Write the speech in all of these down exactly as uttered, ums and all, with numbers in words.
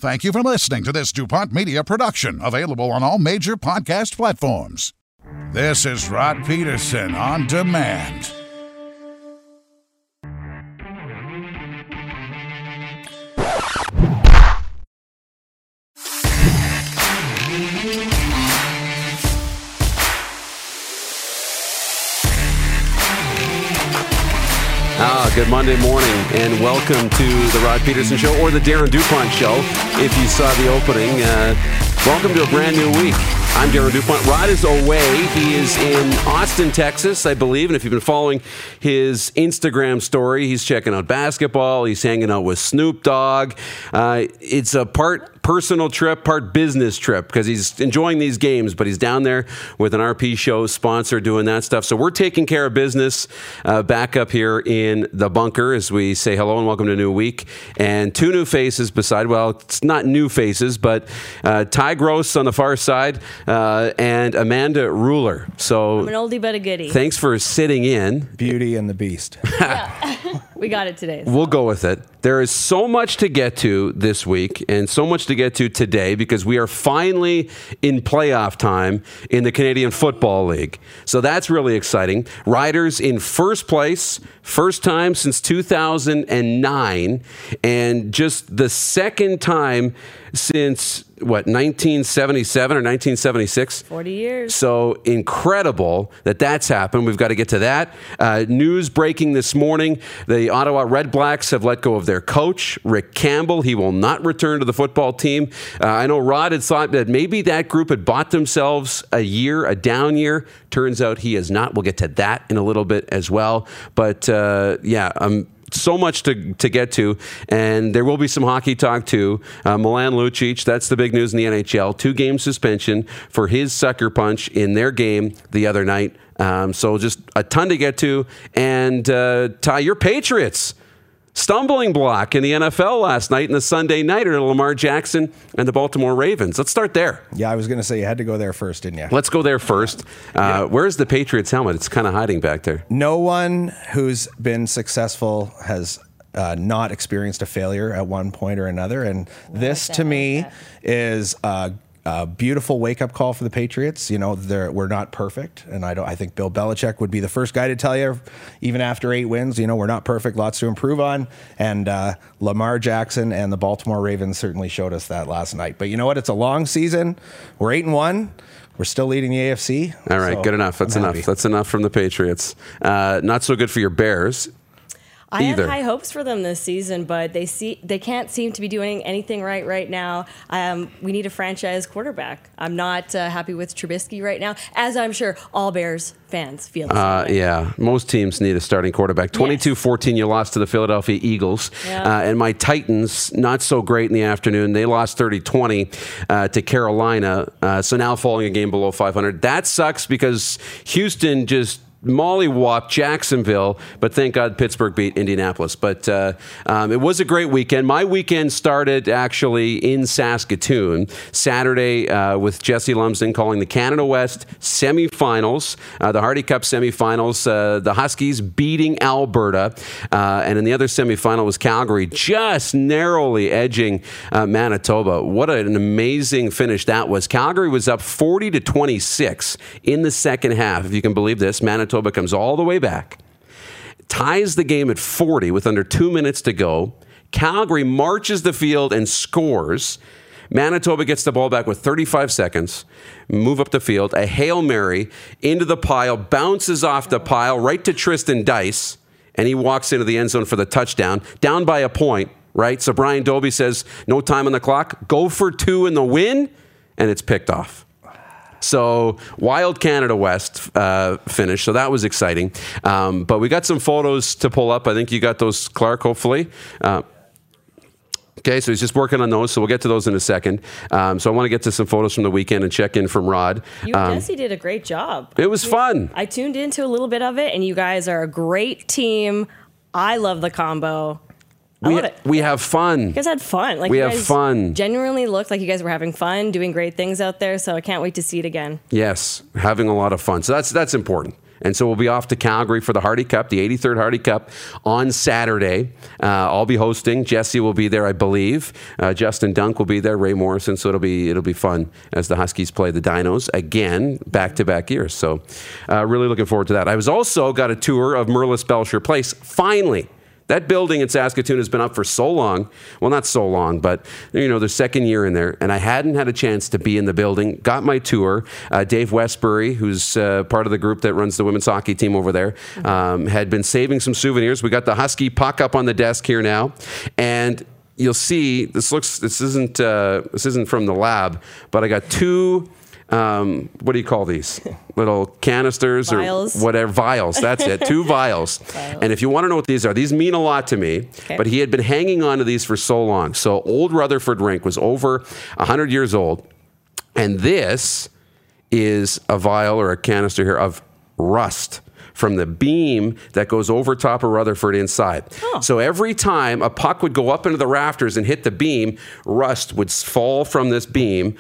Thank you for listening to this DuPont Media production, available on all major podcast platforms. This is Rod Peterson on demand. Ah, good Monday morning, and welcome to the Rod Peterson Show, or the Darren DuPont Show, if you saw the opening. Uh, welcome to a brand new week. I'm Darren DuPont. Rod is away. He is in Austin, Texas, I believe, and if you've been following his Instagram story, he's checking out basketball, he's hanging out with Snoop Dogg. Uh, it's a part personal trip, part business trip, because he's enjoying these games, but he's down there with an R P show sponsor doing that stuff. So we're taking care of business uh, back up here in the bunker as we say hello and welcome to a new week. And two new faces beside, well, it's not new faces, but uh, Ty Gross on the far side uh, and Amanda Ruler. So I'm an oldie but a goodie. Thanks for sitting in. Beauty and the Beast. Yeah. We got it today. So. We'll go with it. There is so much to get to this week and so much to get to today because we are finally in playoff time in the Canadian Football League. So that's really exciting. Riders in first place, first time since two thousand nine, and just the second time since, what, nineteen seventy-seven or nineteen seventy-six? forty years. So incredible that that's happened. We've got to get to that. Uh, news breaking this morning. The Ottawa Red Blacks have let go of their coach, Rick Campbell. He will not return to the football team. Uh, I know Rod had thought that maybe that group had bought themselves a year, a down year. Turns out he has not. We'll get to that in a little bit as well. But uh, yeah, um, so much to, to get to, and there will be some hockey talk too. Uh, Milan Lucic, that's the big news in the N H L. Two-game suspension for his sucker punch in their game the other night. Um, so just a ton to get to. And uh, Ty, your Patriots, stumbling block in the N F L last night in the Sunday Nighter, Lamar Jackson and the Baltimore Ravens. Let's start there. Yeah, I was going to say you had to go there first, didn't you? Let's go there first. Uh, yeah. Where's the Patriots helmet? It's kind of hiding back there. No one who's been successful has uh, not experienced a failure at one point or another. And this, to me, is a A beautiful wake-up call for the Patriots. You know, they're, we're not perfect, and I don't. I think Bill Belichick would be the first guy to tell you, even after eight wins, you know, we're not perfect, lots to improve on. And uh, Lamar Jackson and the Baltimore Ravens certainly showed us that last night. But you know what? It's a long season. We're eight and one. We're still leading the A F C. All right, so good enough. That's I'm enough. happy. That's enough from the Patriots. Uh, not so good for your Bears. I Either. have high hopes for them this season, but they see they can't seem to be doing anything right right now. Um, we need a franchise quarterback. I'm not uh, happy with Trubisky right now, as I'm sure all Bears fans feel the same Uh, way. yeah, most teams need a starting quarterback. twenty-two fourteen, you lost to the Philadelphia Eagles. Yeah. Uh, and my Titans, not so great in the afternoon. They lost thirty twenty uh, to Carolina. Uh, so now falling a game below five hundred. That sucks because Houston just mollywhopped Jacksonville, but thank God Pittsburgh beat Indianapolis. But uh, um, it was a great weekend. My weekend started actually in Saskatoon Saturday uh, with Jesse Lumsden calling the Canada West semifinals, uh, the Hardy Cup semifinals. Uh, the Huskies beating Alberta, uh, and in the other semifinal was Calgary, just narrowly edging uh, Manitoba. What an amazing finish that was! Calgary was up forty to twenty-six in the second half, if you can believe this. Manitoba Manitoba comes all the way back, ties the game at forty with under two minutes to go. Calgary marches the field and scores. Manitoba gets the ball back with thirty-five seconds, move up the field, a Hail Mary into the pile, bounces off the pile right to Tristan Dice, and he walks into the end zone for the touchdown, down by a point, right? So Brian Dobie says, no time on the clock, go for two in the win, and it's picked off. So wild Canada West uh, finish. So that was exciting. Um, but we got some photos to pull up. I think you got those, Clark, hopefully. Uh, okay, so he's just working on those. So we'll get to those in a second. Um, so I want to get to some photos from the weekend and check in from Rod. You and um, Jesse did a great job. It was fun. I tuned into a little bit of it, and you guys are a great team. I love the combo. I we, love it. We have fun. You guys had fun. Like we you have guys fun. Genuinely looked like you guys were having fun, doing great things out there. So I can't wait to see it again. Yes, having a lot of fun. So that's that's important. And so we'll be off to Calgary for the Hardy Cup, the eighty-third Hardy Cup on Saturday. Uh, I'll be hosting. Jesse will be there, I believe. Uh, Justin Dunk will be there. Ray Morrison. So it'll be it'll be fun as the Huskies play the Dinos again, back-to-back years. So uh, really looking forward to that. I was also got a tour of Merlis Belcher Place. Finally. That building in Saskatoon has been up for so long. Well, not so long, but, you know, the second year in there. And I hadn't had a chance to be in the building. Got my tour. Uh, Dave Westbury, who's uh, part of the group that runs the women's hockey team over there, um, had been saving some souvenirs. We got the Husky puck up on the desk here now. And you'll see, this looks, this isn't, uh, this isn't from the lab, but I got two... Um, what do you call these? Little canisters vials. or whatever. Vials, that's it. Two vials. vials. And if you want to know what these are, these mean a lot to me. Okay. But he had been hanging on to these for so long. So Old Rutherford Rink was over one hundred years old. And this is a vial or a canister here of rust from the beam that goes over top of Rutherford inside. Oh. So every time a puck would go up into the rafters and hit the beam, rust would fall from this beam,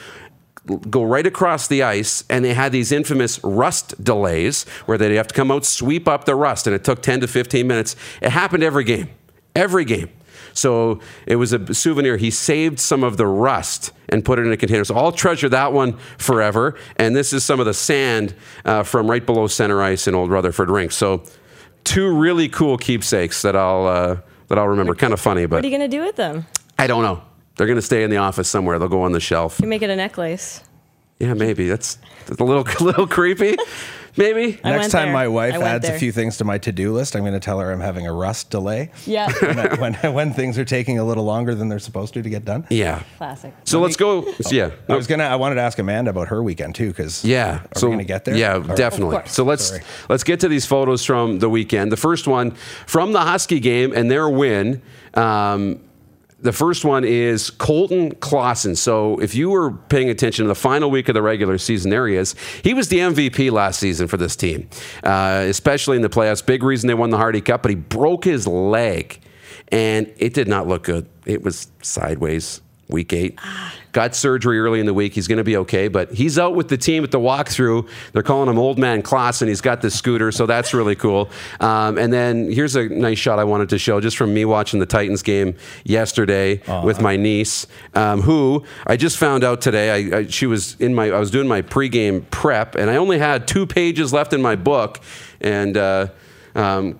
go right across the ice, and they had these infamous rust delays where they'd have to come out, sweep up the rust, and it took ten to fifteen minutes. It happened every game. Every game. So it was a souvenir. He saved some of the rust and put it in a container. So I'll treasure that one forever. And this is some of the sand uh, from right below center ice in Old Rutherford Rink. So two really cool keepsakes that I'll uh, that I'll remember. Kind of funny, but what are you going to do with them? I don't know. They're going to stay in the office somewhere. They'll go on the shelf. You make it a necklace. Yeah, maybe. That's, that's a little, a little creepy. Maybe. I Next time there. my wife I adds there. a few things to my to-do list, I'm going to tell her I'm having a rust delay. Yeah. when, I, when, when things are taking a little longer than they're supposed to to get done. Yeah. Classic. So let's go. Oh, yeah. I was gonna. I wanted to ask Amanda about her weekend too, because Yeah. Are so we gonna get there? Yeah, Or- definitely. So let's Sorry. let's get to these photos from the weekend. The first one from the Husky game and their win. Um, The first one is Colton Clausen. So if you were paying attention to the final week of the regular season, there he is. He was the M V P last season for this team, uh, especially in the playoffs. Big reason they won the Hardy Cup, but he broke his leg, and it did not look good. It was sideways. Week eight. Got surgery early in the week. He's going to be okay, but he's out with the team at the walkthrough. They're calling him Old Man Clausen. He's got this scooter, so that's really cool. Um, and then here's a nice shot I wanted to show just from me watching the Titans game yesterday uh-huh. with my niece, um, who I just found out today. I, I, she was in my. I was doing my pregame prep, and I only had two pages left in my book, and uh, um,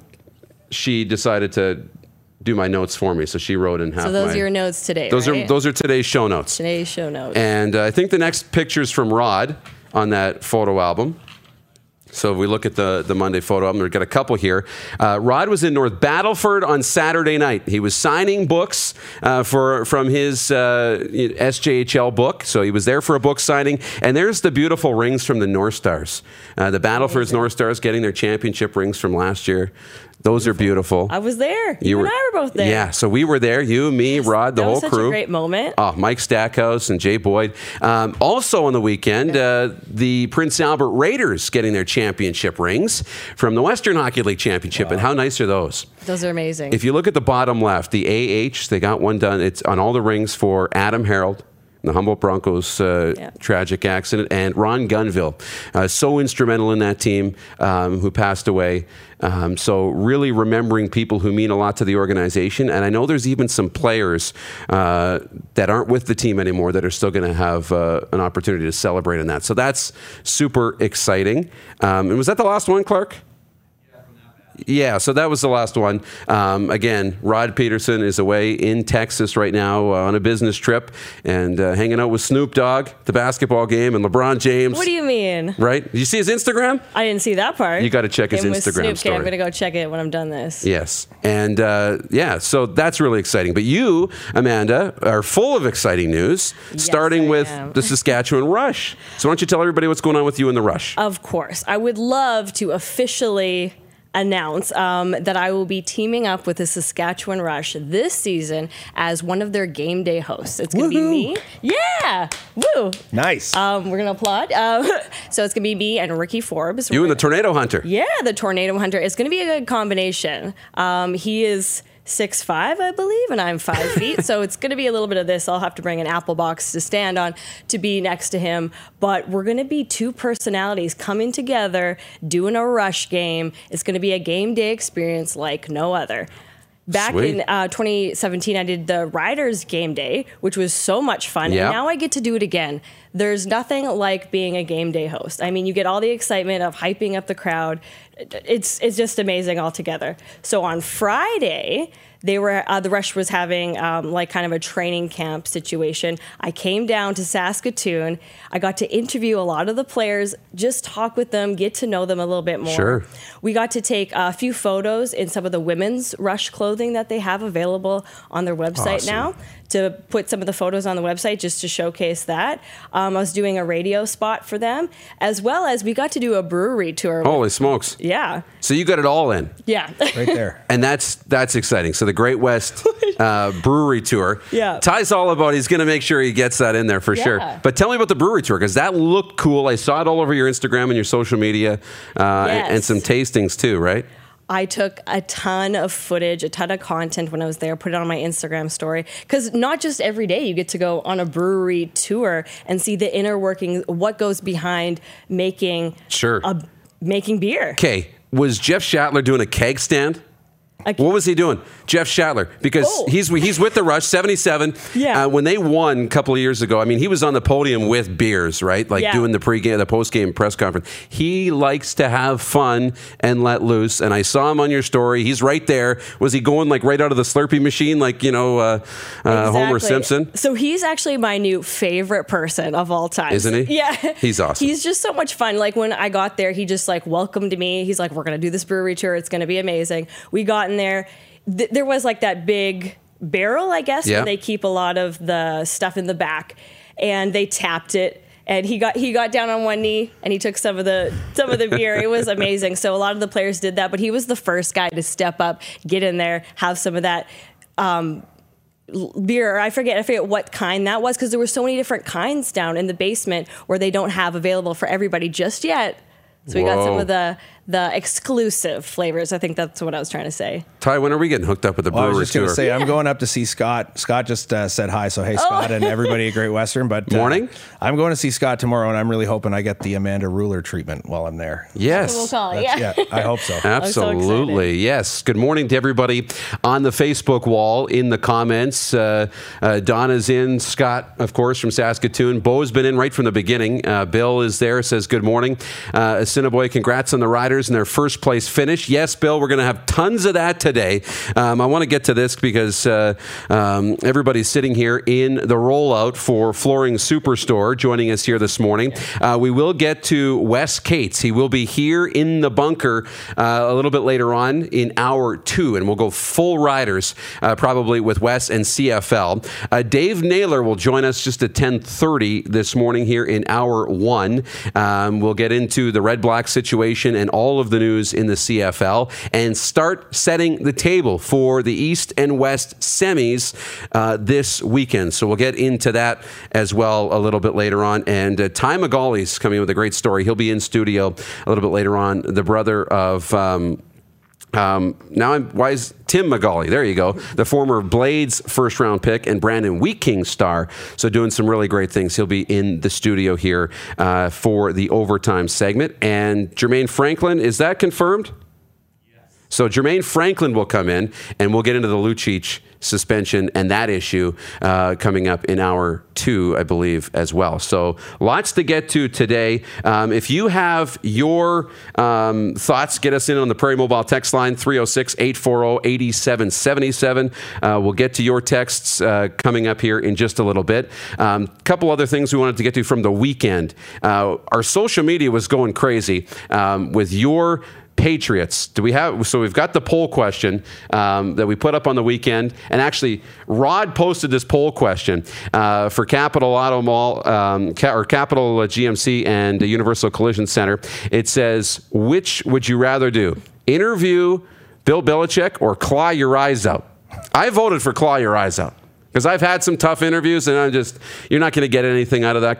she decided to do my notes for me, so she wrote in half. So those my, are your notes today, Those right? are those are today's show notes. Today's show notes. And uh, I think the next picture's from Rod on that photo album. So if we look at the, the Monday photo album, we've got a couple here. Uh, Rod was in North Battleford on Saturday night. He was signing books uh, for from his uh, S J H L book. So he was there for a book signing. And there's the beautiful rings from the North Stars. Uh, the Battleford's North Stars getting their championship rings from last year. Those beautiful. are beautiful. I was there. You, you were, and I were both there. Yeah, so we were there. You, me, Rod, the that whole was such crew. A great moment. Oh, Mike Stackhouse and Jay Boyd. Um, also on the weekend, uh, the Prince Albert Raiders getting their championship rings from the Western Hockey League Championship. Wow. And how nice are those? Those are amazing. If you look at the bottom left, the A H, they got one done. It's on all the rings for Adam Harold, the Humboldt Broncos uh, yeah. tragic accident, and Ron Gunville, uh, so instrumental in that team, um, who passed away. Um, so really remembering people who mean a lot to the organization. And I know there's even some players uh, that aren't with the team anymore that are still going to have uh, an opportunity to celebrate in that. So that's super exciting. Um, and was that the last one, Clark? Yeah, so that was the last one. Um, again, Rod Peterson is away in Texas right now uh, on a business trip and uh, hanging out with Snoop Dogg, the basketball game, and LeBron James. What do you mean? Right? Did you see his Instagram? I didn't see that part. You got to check his Game Instagram with Snoop. story. Okay, I'm going to go check it when I'm done this. Yes. And uh, yeah, so that's really exciting. But you, Amanda, are full of exciting news, yes, starting I with am. the Saskatchewan Rush. So why don't you tell everybody what's going on with you in the Rush? Of course. I would love to officially announce um, that I will be teaming up with the Saskatchewan Rush this season as one of their game day hosts. It's going to be me. Yeah. Woo. Nice. Um, we're going to applaud. Uh, so it's going to be me and Ricky Forbes. You we're and the gonna, Tornado Hunter. Yeah, the Tornado Hunter. It's going to be a good combination. Um, he is six five, I believe, and I'm five feet. So it's going to be a little bit of this. I'll have to bring an apple box to stand on to be next to him. But we're going to be two personalities coming together, doing a rush game. It's going to be a game day experience like no other. Back Sweet. in uh, twenty seventeen, I did the Riders game day, which was so much fun. Yeah. And now I get to do it again. There's nothing like being a game day host. I mean, you get all the excitement of hyping up the crowd. It's it's just amazing altogether. So on Friday, they were uh, the Rush was having um, like kind of a training camp situation. I came down to Saskatoon. I got to interview a lot of the players, just talk with them, get to know them a little bit more. Sure. We got to take a few photos in some of the women's Rush clothing that they have available on their website Awesome. now, to put some of the photos on the website just to showcase that. Um, I was doing a radio spot for them, as well as we got to do a brewery tour. Holy smokes. Yeah. So you got it all in. Yeah. Right there. And that's that's exciting. So the Great West uh, Brewery Tour. Yeah. Ty's all about, he's going to make sure he gets that in there for Yeah. sure. But tell me about the brewery tour, because that looked cool. I saw it all over your Instagram and your social media, uh, Yes. and, and some tastings too, right? I took a ton of footage, a ton of content when I was there, put it on my Instagram story. Because not just every day you get to go on a brewery tour and see the inner workings, what goes behind making Sure. a, making beer. Okay. Was Jeff Shatler doing a keg stand? A- What was he doing? Jeff Shatler, because Oh. he's he's with the Rush, seventy-seven. Yeah. Uh, when they won a couple of years ago, I mean, he was on the podium with beers, right? Like Yeah. doing the pregame, the postgame press conference. He likes to have fun and let loose. And I saw him on your story. He's right there. Was he going like right out of the Slurpee machine, like, you know, uh, uh, Homer Exactly. Simpson? So he's actually my new favorite person of all time. Isn't he? Yeah. He's awesome. He's just so much fun. Like when I got there, he just like welcomed me. He's like, we're going to do this brewery tour. It's going to be amazing. We got in there. Th- there was like that big barrel, I guess, Yeah. where they keep a lot of the stuff in the back, and they tapped it. And he got he got down on one knee and he took some of the some of the beer. It was amazing. So a lot of the players did that, but he was the first guy to step up, get in there, have some of that um, l- beer. I forget I forget what kind that was, because there were so many different kinds down in the basement where they don't have available for everybody just yet. So we got some Whoa. of the the exclusive flavors. I think that's what I was trying to say. Ty, when are we getting hooked up with the Well, I brewery was just going tour? to say, I'm going up to see Scott. Scott just uh, said hi, so hey, Scott, and everybody at Great Western. But uh, Morning. I'm going to see Scott tomorrow, and I'm really hoping I get the Amanda Ruler treatment while I'm there. Yes. We'll call it. That's- Yeah. yeah, I hope so. so Absolutely. excited. Yes. Good morning to everybody on the Facebook wall, in the comments. Uh, uh, Donna's in. Scott, of course, from Saskatoon. Bo's been in right from the beginning. Uh, Bill is there, says good morning. Uh, Assiniboia, congrats on the Riders and their first place finish. Yes, Bill, we're going to have tons of that today. Um, I want to get to this because uh, um, everybody's sitting here in the rollout for Flooring Superstore, joining us here this morning. Uh, we will get to Wes Cates. He will be here in the bunker uh, a little bit later on in hour two, and we'll go full Riders, uh, probably with Wes and C F L. Uh, Dave Naylor will join us just at ten thirty this morning here in hour one. Um, we'll get into the red-black situation and all of the news in the C F L and start setting the table for the East and West semis uh, this weekend. So we'll get into that as well a little bit later on. And uh, Ty McGauley's coming with a great story. He'll be in studio a little bit later on, the brother of... Um, Um, now I'm why is Tim McGauley? There you go, the former Blades first round pick and Brandon Wheat King star. So doing some really great things. He'll be in the studio here uh, for the overtime segment. And Jermaine Franklin, is that confirmed? Yes. So Jermaine Franklin will come in, and we'll get into the Lucic suspension and that issue uh, coming up in hour two, I believe, as well. So lots to get to today. Um, if you have your um, thoughts, get us in on the Prairie Mobile text line, three oh six, eight four oh, eight seven seven seven. Uh, we'll get to your texts uh, coming up here in just a little bit. A um, couple other things we wanted to get to from the weekend. Uh, our social media was going crazy um, with your Patriots. Do we have? So we've got the poll question um, that we put up on the weekend, and actually, Rod posted this poll question uh, for Capital Auto Mall um, or Capital G M C and the Universal Collision Center. It says, "Which would you rather do? Interview Bill Belichick or claw your eyes out?" I voted for claw your eyes out because I've had some tough interviews, and I'm just you're not going to get anything out of that guy.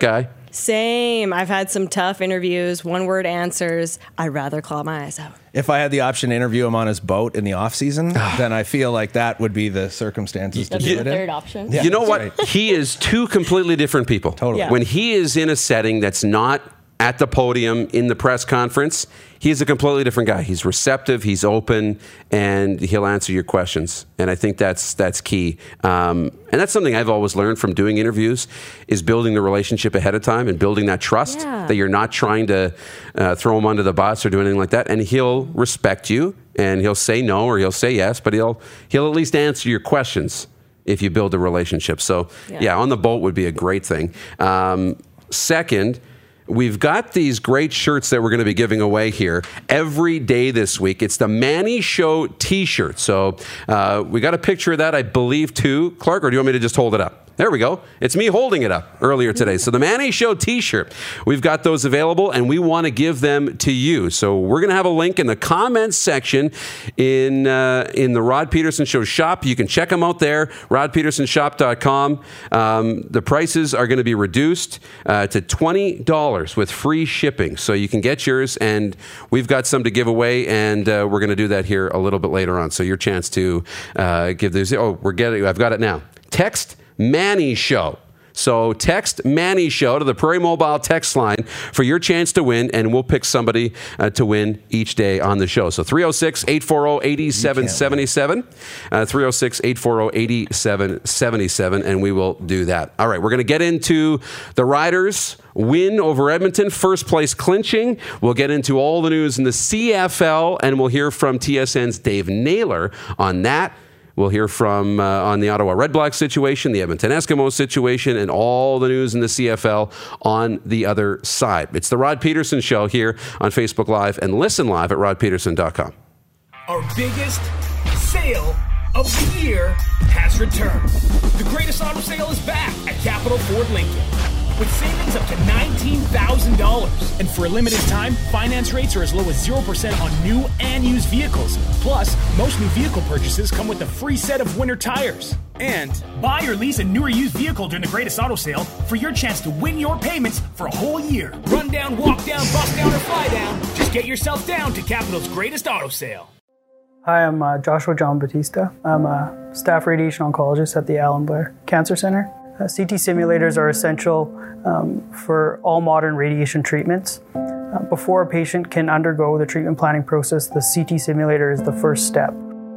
Same. I've had some tough interviews, one-word answers. I'd rather claw my eyes out. If I had the option to interview him on his boat in the off season, then I feel like that would be the circumstances to That'd do be it the in. third option. Yeah, You know that's what? right. He is two completely different people. Totally. Yeah. When he is in a setting that's not at the podium in the press conference, he's a completely different guy. He's receptive, he's open, and he'll answer your questions. And I think that's that's key. Um, and that's something I've always learned from doing interviews is building the relationship ahead of time and building that trust Yeah. that you're not trying to uh, throw him under the bus or do anything like that. And he'll respect you, and he'll say no or he'll say yes, but he'll he'll at least answer your questions if you build a relationship. So, yeah, Yeah. on the boat would be a great thing. Um, second, we've got these great shirts that we're going to be giving away here every day this week. It's the Manny Show t-shirt. So uh, we got a picture of that, I believe, too. Clark, or do you want me to just hold it up? There we go. It's me holding it up earlier today. So the Manny Show t-shirt, we've got those available, and we want to give them to you. So we're going to have a link in the comments section in uh, in the Rod Peterson Show shop. You can check them out there, rod peterson shop dot com. Um, the prices are going to be reduced uh, to twenty dollars with free shipping. So you can get yours, and we've got some to give away, and uh, we're going to do that here a little bit later on. So your chance to uh, give these. Oh, we're getting. I've got it now. Text Manny Show. So text Manny Show to the Prairie Mobile text line for your chance to win, and we'll pick somebody uh, to win each day on the show. So three oh six, eight four oh, eight seven seven seven, uh, three oh six, eight four oh, eight seven seven seven, and we will do that. All right, we're going to get into the Riders' win over Edmonton, first place clinching. We'll get into all the news in the C F L, and we'll hear from T S N's Dave Naylor on that. We'll hear from uh, on the Ottawa Red Blacks situation, the Edmonton Eskimos situation, and all the news in the C F L on the other side. It's the Rod Peterson Show here on Facebook Live, and listen live at rod peterson dot com. Our biggest sale of the year has returned. The greatest auto sale is back at Capital Ford Lincoln with savings up to nineteen thousand dollars. And for a limited time, finance rates are as low as zero percent on new and used vehicles. Plus, most new vehicle purchases come with a free set of winter tires. And buy or lease a new or used vehicle during the greatest auto sale for your chance to win your payments for a whole year. Run down, walk down, bust down, or fly down. Just get yourself down to Capital's greatest auto sale. Hi, I'm uh, Joshua John Batista. I'm a staff radiation oncologist at the Alan Blair Cancer Center. Uh, C T simulators are essential um, for all modern radiation treatments. Uh, before a patient can undergo the treatment planning process, the C T simulator is the first step.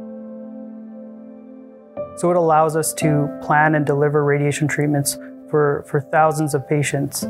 So it allows us to plan and deliver radiation treatments for, for thousands of patients.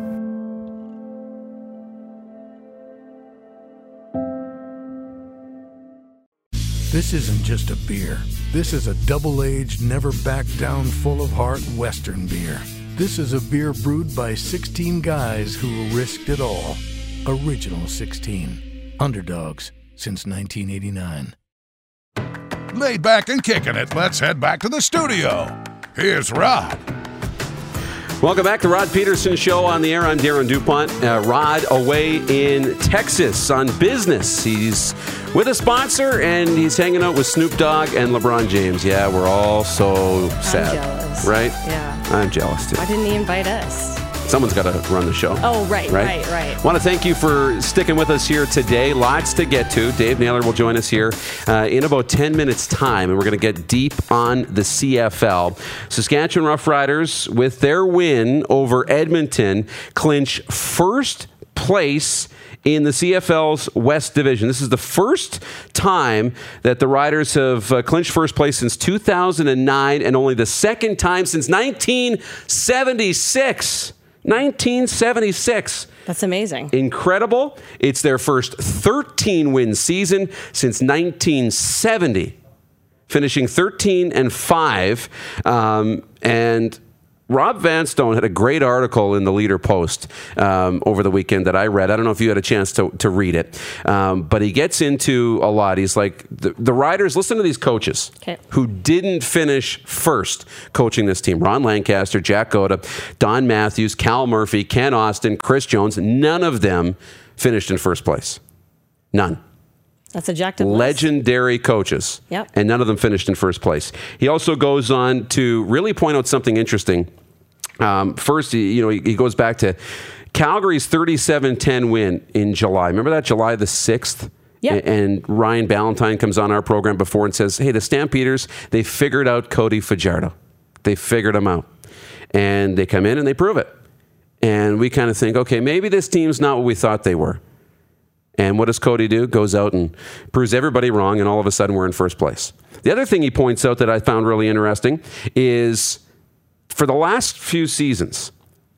This isn't just a beer. This is a double-aged, never-back-down, full-of-heart Western beer. This is a beer brewed by sixteen guys who risked it all. Original sixteen. Underdogs since nineteen eighty-nine. Laid back and kicking it, let's head back to the studio. Here's Rod. Welcome back to Rod Peterson Show on the air. I'm Darren DuPont. Uh, Rod away in Texas on business. He's with a sponsor, and he's hanging out with Snoop Dogg and LeBron James. Yeah, we're all so sad. I'm jealous. Right? Yeah. I'm jealous, too. Why didn't he invite us? Someone's got to run the show. Oh, right, right, right. Want to thank you for sticking with us here today. Lots to get to. Dave Naylor will join us here uh, in about ten minutes' time, and we're going to get deep on the C F L. Saskatchewan Roughriders, with their win over Edmonton, clinch first place in the C F L's West Division. This is the first time that the Riders have uh, clinched first place since two thousand nine, and only the second time since nineteen seventy-six. nineteen seventy-six. That's amazing. Incredible. It's their first thirteen-win season since nineteen seventy, finishing thirteen and five. Um, and Rob Vanstone had a great article in the Leader Post um, over the weekend that I read. I don't know if you had a chance to, to read it, um, but he gets into a lot. He's like, the, the Riders, listen to these coaches okay. who didn't finish first coaching this team. Ron Lancaster, Jack Goda, Don Matthews, Cal Murphy, Ken Austin, Chris Jones. None of them finished in first place. None. That's objective. Legendary coaches. Yep. And none of them finished in first place. He also goes on to really point out something interesting. Um, first, he, you know, he, he goes back to Calgary's thirty-seven ten win in July. Remember that July the sixth? Yeah. And Ryan Ballantyne comes on our program before and says, hey, the Stampeders, they figured out Cody Fajardo. They figured him out. And they come in and they prove it. And we kind of think, okay, maybe this team's not what we thought they were. And what does Cody do? Goes out and proves everybody wrong, and all of a sudden we're in first place. The other thing he points out that I found really interesting is for the last few seasons,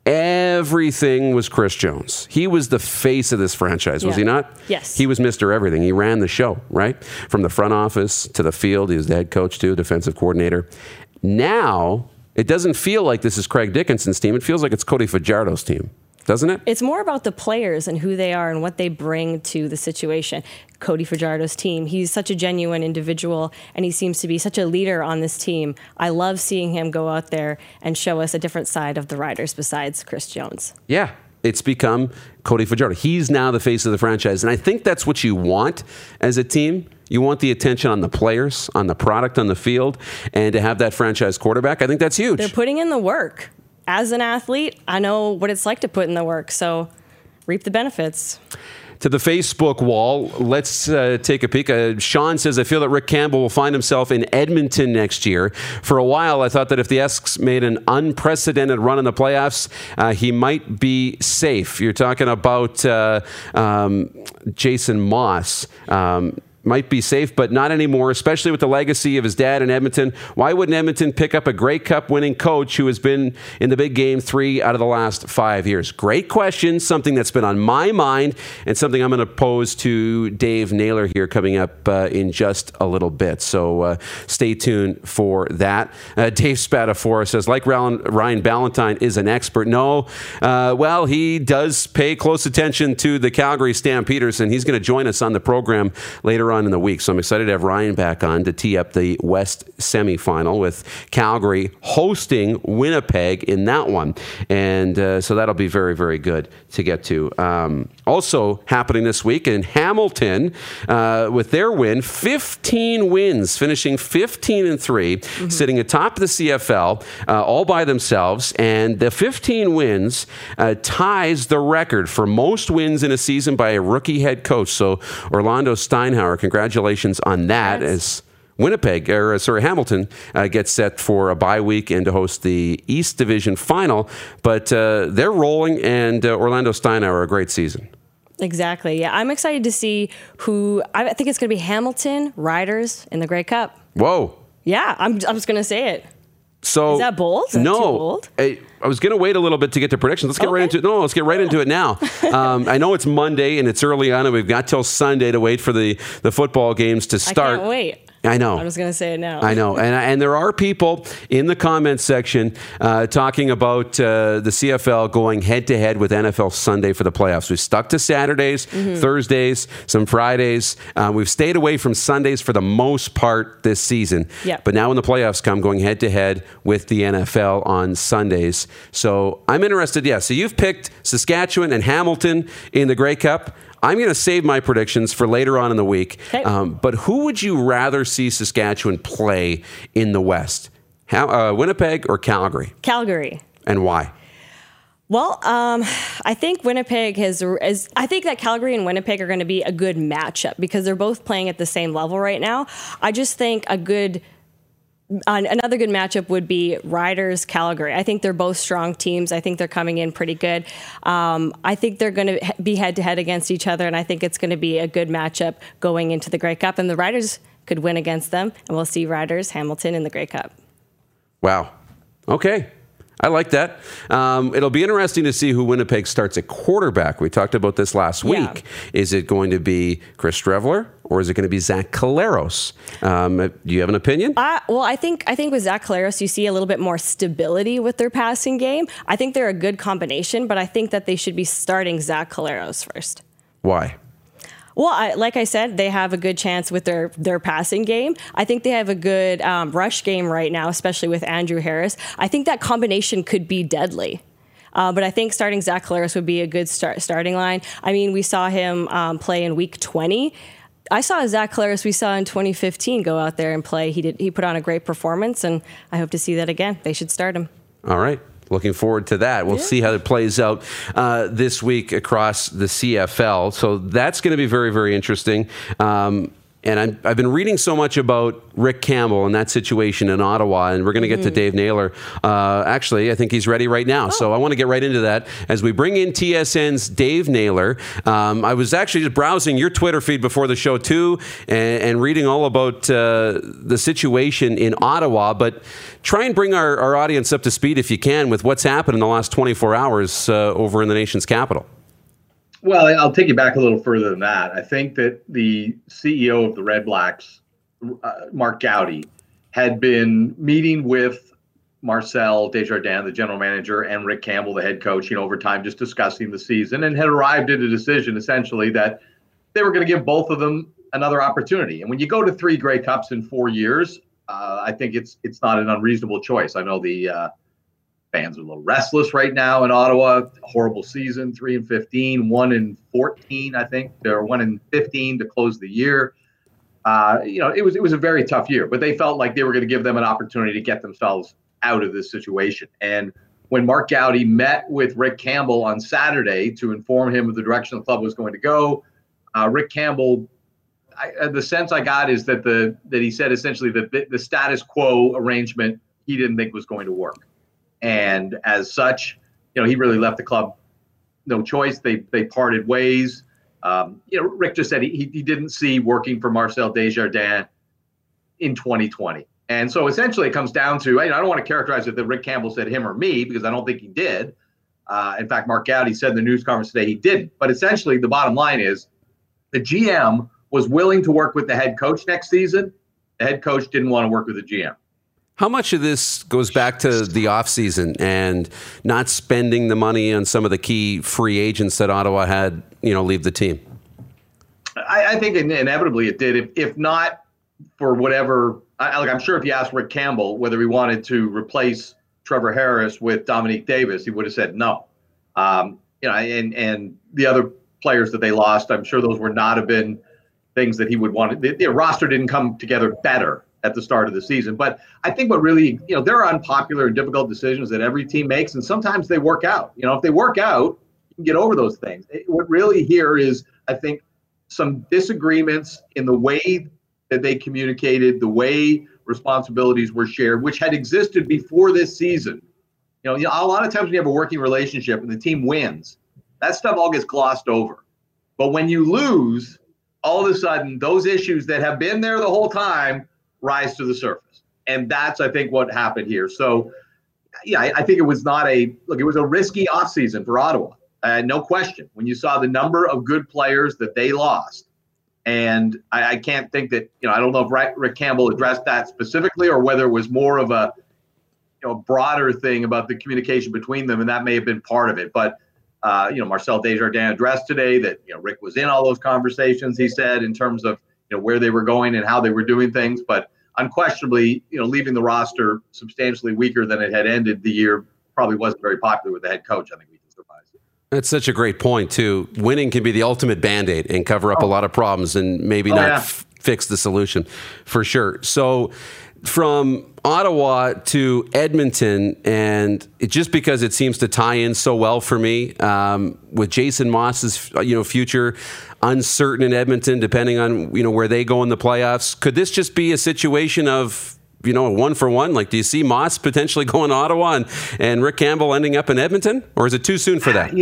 everything was Chris Jones. He was the face of this franchise, was Yeah. he not? Yes. He was Mister Everything. He ran the show, right? From the front office to the field. He was the head coach too, defensive coordinator. Now, it doesn't feel like this is Craig Dickinson's team. It feels like it's Cody Fajardo's team, doesn't it? It's more about the players and who they are and what they bring to the situation. Cody Fajardo's team, he's such a genuine individual, and he seems to be such a leader on this team. I love seeing him go out there and show us a different side of the Riders besides Chris Jones. Yeah. It's become Cody Fajardo. He's now the face of the franchise. And I think that's what you want as a team. You want the attention on the players, on the product on the field, and to have that franchise quarterback. I think that's huge. They're putting in the work. As an athlete, I know what it's like to put in the work, so reap the benefits. To the Facebook wall, let's uh, take a peek. Uh, Sean says, I feel that Rick Campbell will find himself in Edmonton next year. For a while, I thought that if the Esks made an unprecedented run in the playoffs, uh, he might be safe. You're talking about uh, um, Jason Moss. Um, might be safe, but not anymore, especially with the legacy of his dad in Edmonton. Why wouldn't Edmonton pick up a Grey Cup winning coach who has been in the big game three out of the last five years? Great question, something that's been on my mind, and something I'm going to pose to Dave Naylor here coming up uh, in just a little bit. So uh, stay tuned for that. Uh, Dave Spadafora says, like Ryan Ballantyne is an expert. No, uh, well, he does pay close attention to the Calgary Stampeders, and he's going to join us on the program later on in the week. So I'm excited to have Ryan back on to tee up the West semifinal with Calgary hosting Winnipeg in that one. And uh, so that'll be very, very good to get to. Um, also happening this week in Hamilton uh, with their win, fifteen wins, finishing fifteen and three, mm-hmm. sitting atop the C F L uh, all by themselves. And the fifteen wins uh, ties the record for most wins in a season by a rookie head coach. So Orlando Steinhauer, congratulations on that. Yes. As Winnipeg, or sorry, Hamilton uh, gets set for a bye week and to host the East Division final. But uh, they're rolling, and uh, Orlando Steinhauer, a great season. Exactly. Yeah, I'm excited to see who. I think it's going to be Hamilton Riders in the Grey Cup. Whoa. Yeah, I'm. I'm just going to say it. So is that bold? Is that no, too bold? I, I was going to wait a little bit to get to predictions. Let's get okay. right into it. No, let's get right into it now. Um, I know it's Monday and it's early on, and we've got till Sunday to wait for the, the football games to start. I can't wait. I know. I'm just going to say it now. I know. And and there are people in the comments section uh, talking about uh, the C F L going head-to-head with N F L Sunday for the playoffs. We've stuck to Saturdays, mm-hmm. Thursdays, some Fridays. Uh, we've stayed away from Sundays for the most part this season. Yep. But now when the playoffs come, going head-to-head with the N F L on Sundays. So I'm interested, yeah. So you've picked Saskatchewan and Hamilton in the Grey Cup. I'm going to save my predictions for later on in the week. Okay. Um, but who would you rather see Saskatchewan play in the West? How, uh, Winnipeg or Calgary? Calgary. And why? Well, um, I think Winnipeg has. Is, I think that Calgary and Winnipeg are going to be a good matchup because they're both playing at the same level right now. I just think a good. Another good matchup would be Riders Calgary. I think they're both strong teams. I think they're coming in pretty good. Um, I think they're going to be head to head against each other, and I think it's going to be a good matchup going into the Grey Cup. And the Riders could win against them, and we'll see Riders Hamilton in the Grey Cup. Wow. Okay. I like that. Um, it'll be interesting to see who Winnipeg starts at quarterback. We talked about this last week. Yeah. Is it going to be Chris Streveler or is it going to be Zach Collaros? Um, do you have an opinion? Uh, well, I think I think with Zach Collaros, you see a little bit more stability with their passing game. I think they're a good combination, but I think that they should be starting Zach Collaros first. Why? Well, I, like I said, they have a good chance with their, their passing game. I think they have a good um, rush game right now, especially with Andrew Harris. I think that combination could be deadly. Uh, but I think starting Zach Collaros would be a good start, starting line. I mean, we saw him um, play in week twenty. I saw Zach Collaros we saw in twenty fifteen go out there and play. He did. He put on a great performance, and I hope to see that again. They should start him. All right. Looking forward to that. We'll yeah. see how it plays out uh, this week across the C F L. So that's going to be very, very interesting. Um, And I'm, I've been reading so much about Rick Campbell and that situation in Ottawa, and we're going to get mm. to Dave Naylor. Uh, actually, I think he's ready right now. Oh. So I want to get right into that as we bring in T S N's Dave Naylor. Um, I was actually just browsing your Twitter feed before the show, too, and, and reading all about uh, the situation in Ottawa. But try and bring our, our audience up to speed, if you can, with what's happened in the last twenty-four hours uh, over in the nation's capital. Well, I'll take you back a little further than that. I think that the C E O of the Red Blacks, uh, Mark Gowdy, had been meeting with Marcel Desjardins, the general manager, and Rick Campbell, the head coach, you know, over time, just discussing the season, and had arrived at a decision essentially that they were going to give both of them another opportunity. And when you go to three Grey Cups in four years, uh, I think it's it's not an unreasonable choice. I know the uh, fans are a little restless right now in Ottawa. Horrible season, three and fifteen, one and fourteen, I think. They're one and fifteen to close the year. Uh, you know, it was it was a very tough year, but they felt like they were going to give them an opportunity to get themselves out of this situation. And when Mark Gowdy met with Rick Campbell on Saturday to inform him of the direction the club was going to go, uh, Rick Campbell, I, the sense I got is that the that he said essentially that the, the status quo arrangement he didn't think was going to work. And as such, you know, he really left the club no choice. They they parted ways. Um, you know, Rick just said he he didn't see working for Marcel Desjardins in twenty twenty. And so essentially it comes down to, I don't want to characterize it that Rick Campbell said him or me, because I don't think he did. Uh, in fact, Mark Gowdy said in the news conference today he didn't. But essentially the bottom line is the G M was willing to work with the head coach next season. The head coach didn't want to work with the G M. How much of this goes back to the offseason and not spending the money on some of the key free agents that Ottawa had, you know, leave the team? I, I think inevitably it did. If, if not for whatever, I, like I'm sure if you asked Rick Campbell whether he wanted to replace Trevor Harris with Dominique Davis, he would have said no. Um, you know, and and the other players that they lost, I'm sure those would not have been things that he would want. The, the roster didn't come together better at the start of the season. But I think what really, you know, there are unpopular and difficult decisions that every team makes, and sometimes they work out. You know, if they work out, you can get over those things. It, what really here is, I think, some disagreements in the way that they communicated, the way responsibilities were shared, which had existed before this season. You know, you know, a lot of times when you have a working relationship and the team wins, that stuff all gets glossed over. But when you lose, all of a sudden, those issues that have been there the whole time rise to the surface. And that's, I think, what happened here. So, yeah, I, I think it was not a, look, it was a risky offseason for Ottawa. Uh, no question. When you saw the number of good players that they lost. And I, I can't think that, you know, I don't know if Rick, Rick Campbell addressed that specifically or whether it was more of a, you know, broader thing about the communication between them. And that may have been part of it. But, uh, you know, Marcel Desjardins addressed today that, you know, Rick was in all those conversations, he said, in terms of, you know, where they were going and how they were doing things. But unquestionably, you know, leaving the roster substantially weaker than it had ended the year probably wasn't very popular with the head coach. I think we can surmise it. That's such a great point, too. Winning can be the ultimate Band-Aid and cover up oh. a lot of problems and maybe oh, not yeah. f- fix the solution for sure. So from Ottawa to Edmonton, and it, just because it seems to tie in so well for me, um, with Jason Moss's, you know, future uncertain in Edmonton, depending on, you know, where they go in the playoffs. Could this just be a situation of, you know, one for one? Like, do you see Moss potentially going to Ottawa and, and Rick Campbell ending up in Edmonton? Or is it too soon for that?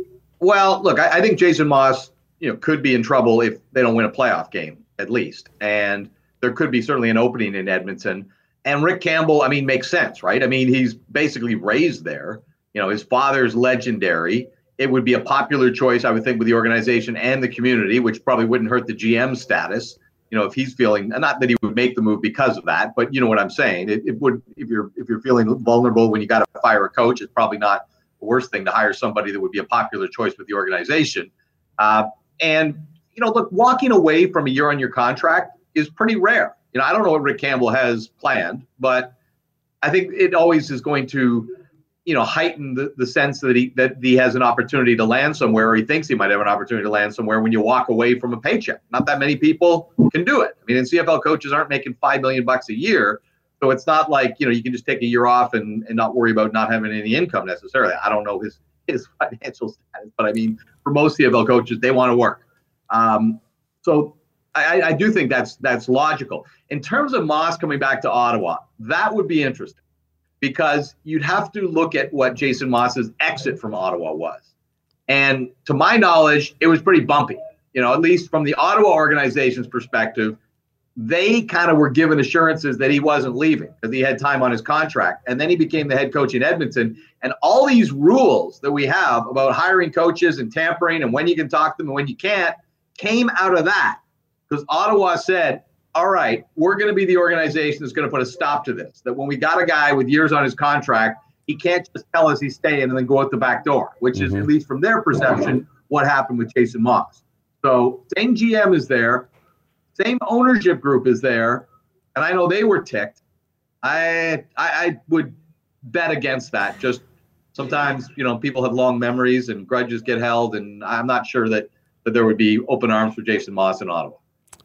Well, look, I, I think Jason Moss, you know, could be in trouble if they don't win a playoff game, at least. And there could be certainly an opening in Edmonton. And Rick Campbell, I mean, makes sense, right? I mean, he's basically raised there. You know, his father's legendary. It would be a popular choice, I would think, with the organization and the community, which probably wouldn't hurt the G M status. You know, if he's feeling, not that he would make the move because of that, but you know what I'm saying. It, it would, if you're if you're feeling vulnerable when you got to fire a coach, it's probably not the worst thing to hire somebody that would be a popular choice with the organization. Uh, and you know, look, walking away from a year-on-year contract is pretty rare. You know, I don't know what Rick Campbell has planned, but I think it always is going to, you know, heighten the, the sense that he that he has an opportunity to land somewhere, or he thinks he might have an opportunity to land somewhere when you walk away from a paycheck. Not that many people can do it. I mean, and C F L coaches aren't making five million bucks a year. So it's not like, you know, you can just take a year off and, and not worry about not having any income necessarily. I don't know his, his financial status, but I mean, for most C F L coaches, they want to work. Um, so I, I do think that's that's logical. In terms of Maas coming back to Ottawa, that would be interesting because you'd have to look at what Jason Maas's exit from Ottawa was. And to my knowledge, it was pretty bumpy. You know, at least from the Ottawa organization's perspective, they kind of were given assurances that he wasn't leaving because he had time on his contract. And then he became the head coach in Edmonton. And all these rules that we have about hiring coaches and tampering and when you can talk to them and when you can't came out of that. Because Ottawa said, all right, we're going to be the organization that's going to put a stop to this. That when we got a guy with years on his contract, he can't just tell us he's staying and then go out the back door, which mm-hmm. is, at least from their perception, what happened with Jason Maas. So same G M is there. Same ownership group is there. And I know they were ticked. I, I I would bet against that. Just sometimes, you know, people have long memories and grudges get held. And I'm not sure that, that there would be open arms for Jason Maas in Ottawa.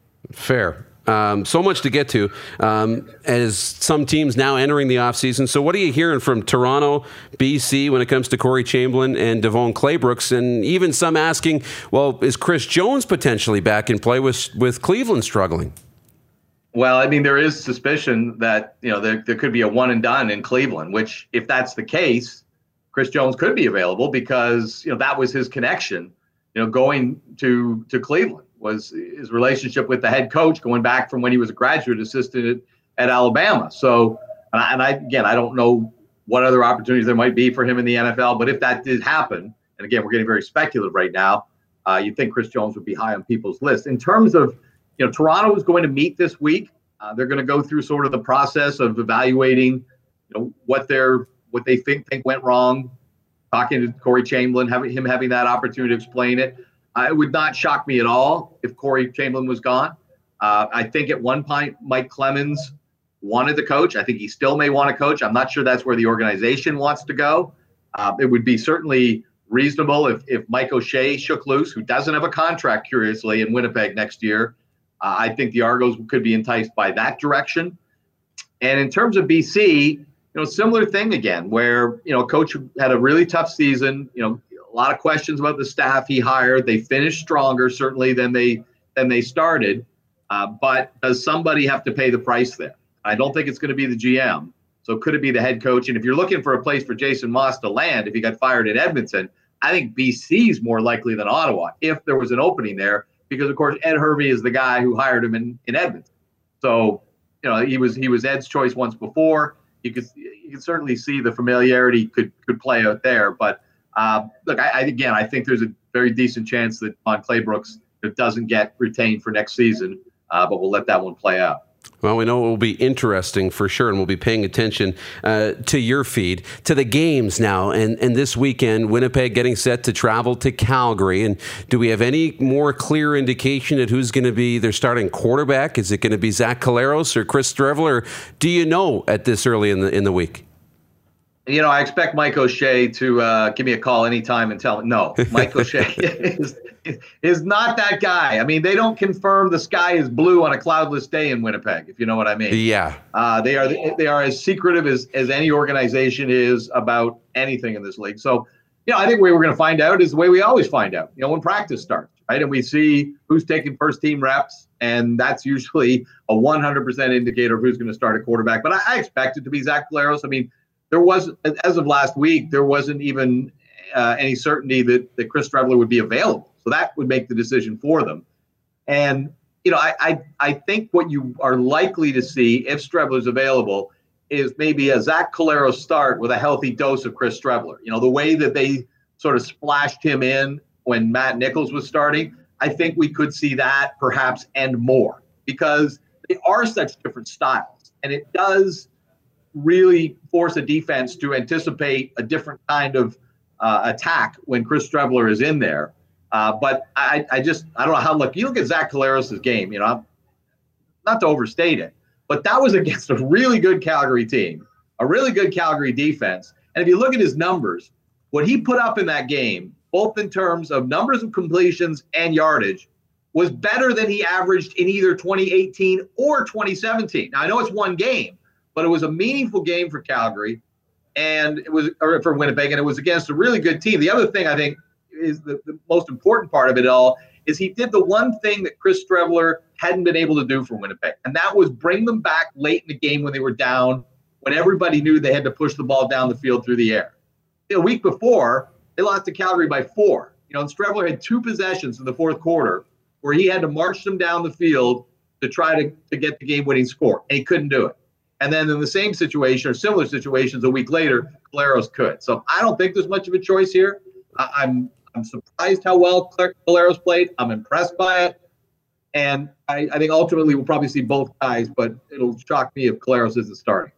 Fair. Um, so much to get to um, as some teams now entering the offseason. So what are you hearing from Toronto, B C when it comes to Corey Chamberlain and Devon Claybrooks? And even some asking, well, is Chris Jones potentially back in play with, with Cleveland struggling? Well, I mean, there is suspicion that, you know, there, there could be a one and done in Cleveland, which if that's the case, Chris Jones could be available because, you know, that was his connection, you know, going to, to Cleveland. Was his relationship with the head coach going back from when he was a graduate assistant at, at Alabama. So, and I, and I, again, I don't know what other opportunities there might be for him in the N F L, but if that did happen, and again, we're getting very speculative right now, uh, you'd think Chris Jones would be high on people's list. In terms of, you know, Toronto is going to meet this week. Uh, they're going to go through sort of the process of evaluating, you know, what they're, what they think, think went wrong, talking to Corey Chamberlain, having him having that opportunity to explain it. Uh, it would not shock me at all if Corey Chamberlain was gone. Uh, I think at one point Mike Clemens wanted to coach. I think he still may want to coach. I'm not sure that's where the organization wants to go. Uh, it would be certainly reasonable if, if Mike O'Shea shook loose, who doesn't have a contract, curiously, in Winnipeg next year. Uh, I think the Argos could be enticed by that direction. And in terms of B C, you know, similar thing again, where, you know, coach had a really tough season, you know, a lot of questions about the staff he hired. They finished stronger, certainly, than they than they started. Uh, but does somebody have to pay the price there? I don't think it's going to be the G M. So could it be the head coach? And if you're looking for a place for Jason Maas to land, if he got fired at Edmonton, I think B C is more likely than Ottawa if there was an opening there, because, of course, Ed Hervey is the guy who hired him in, in Edmonton. So, you know, he was he was Ed's choice once before. You could you could certainly see the familiarity could could play out there, but. Uh, look, I, I, again, I think there's a very decent chance that Devon Claybrooks doesn't get retained for next season, uh, but we'll let that one play out. Well, we know it will be interesting for sure, and we'll be paying attention uh, to your feed, to the games now. And, and this weekend, Winnipeg getting set to travel to Calgary. And do we have any more clear indication at who's going to be their starting quarterback? Is it going to be Zach Collaros or Chris Streveler? Do you know at this early in the in the week? You know, I expect Mike O'Shea to uh, give me a call anytime and tell me, no, Mike O'Shea is, is not that guy. I mean, they don't confirm the sky is blue on a cloudless day in Winnipeg, if you know what I mean. Yeah. Uh, they are they are as secretive as, as any organization is about anything in this league. So, you know, I think the way we're going to find out is the way we always find out, you know, when practice starts, right? And we see who's taking first team reps, and that's usually a one hundred percent indicator of who's going to start a quarterback. But I, I expect it to be Zach Collaros. I mean, there was, as of last week, there wasn't even uh, any certainty that, that Chris Streveler would be available. So that would make the decision for them. And, you know, I, I, I think what you are likely to see if Streveler's available is maybe a Zach Collaros start with a healthy dose of Chris Streveler. You know, the way that they sort of splashed him in when Matt Nichols was starting, I think we could see that perhaps and more, because they are such different styles. And it does really force a defense to anticipate a different kind of uh, attack when Chris Streveler is in there. Uh, but I, I just, I don't know how, look, you look at Zach Collaros' game, you know, not to overstate it, but that was against a really good Calgary team, a really good Calgary defense. And if you look at his numbers, what he put up in that game, both in terms of numbers of completions and yardage, was better than he averaged in either twenty eighteen or twenty seventeen. Now, I know it's one game, but it was a meaningful game for Calgary, and it was or for Winnipeg, and it was against a really good team. The other thing I think is the, the most important part of it all is he did the one thing that Chris Streveler hadn't been able to do for Winnipeg, and that was bring them back late in the game when they were down, when everybody knew they had to push the ball down the field through the air. A week before, they lost to Calgary by four. You know, and Streveler had two possessions in the fourth quarter where he had to march them down the field to try to, to get the game-winning score, and he couldn't do it. And then in the same situation or similar situations a week later, Collaros could. So I don't think there's much of a choice here. I, I'm I'm surprised how well Collaros played. I'm impressed by it. And I, I think ultimately we'll probably see both guys, but it'll shock me if Collaros isn't starting.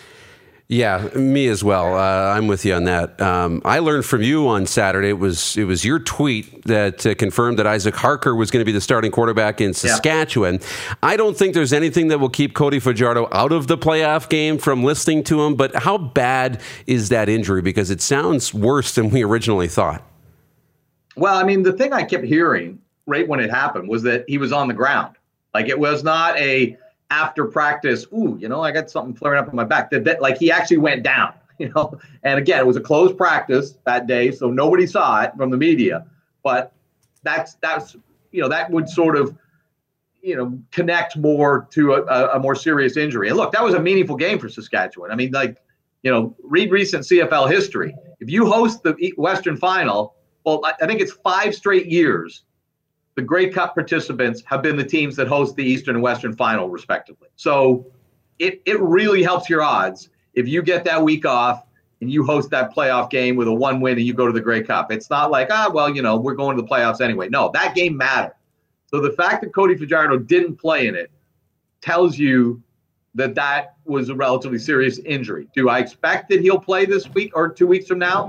Yeah, me as well. Uh, I'm with you on that. Um, I learned from you on Saturday. It was it was your tweet that uh, confirmed that Isaac Harker was going to be the starting quarterback in Saskatchewan. Yeah. I don't think there's anything that will keep Cody Fajardo out of the playoff game from listening to him. But how bad is that injury? Because it sounds worse than we originally thought. Well, I mean, the thing I kept hearing right when it happened was that he was on the ground. Like, it was not a after practice, ooh, you know, I got something flaring up in my back. That, that like he actually went down, you know. And again, it was a closed practice that day, so nobody saw it from the media. But that's that's you know that would sort of you know connect more to a, a more serious injury. And look, that was a meaningful game for Saskatchewan. I mean, like you know, read recent C F L history. If you host the Western Final, well, I think it's five straight years the Grey Cup participants have been the teams that host the Eastern and Western Final, respectively. So it it really helps your odds if you get that week off and you host that playoff game with a one win and you go to the Grey Cup. It's not like, ah, well, you know, we're going to the playoffs anyway. No, that game mattered. So the fact that Cody Fajardo didn't play in it tells you that that was a relatively serious injury. Do I expect that he'll play this week or two weeks from now?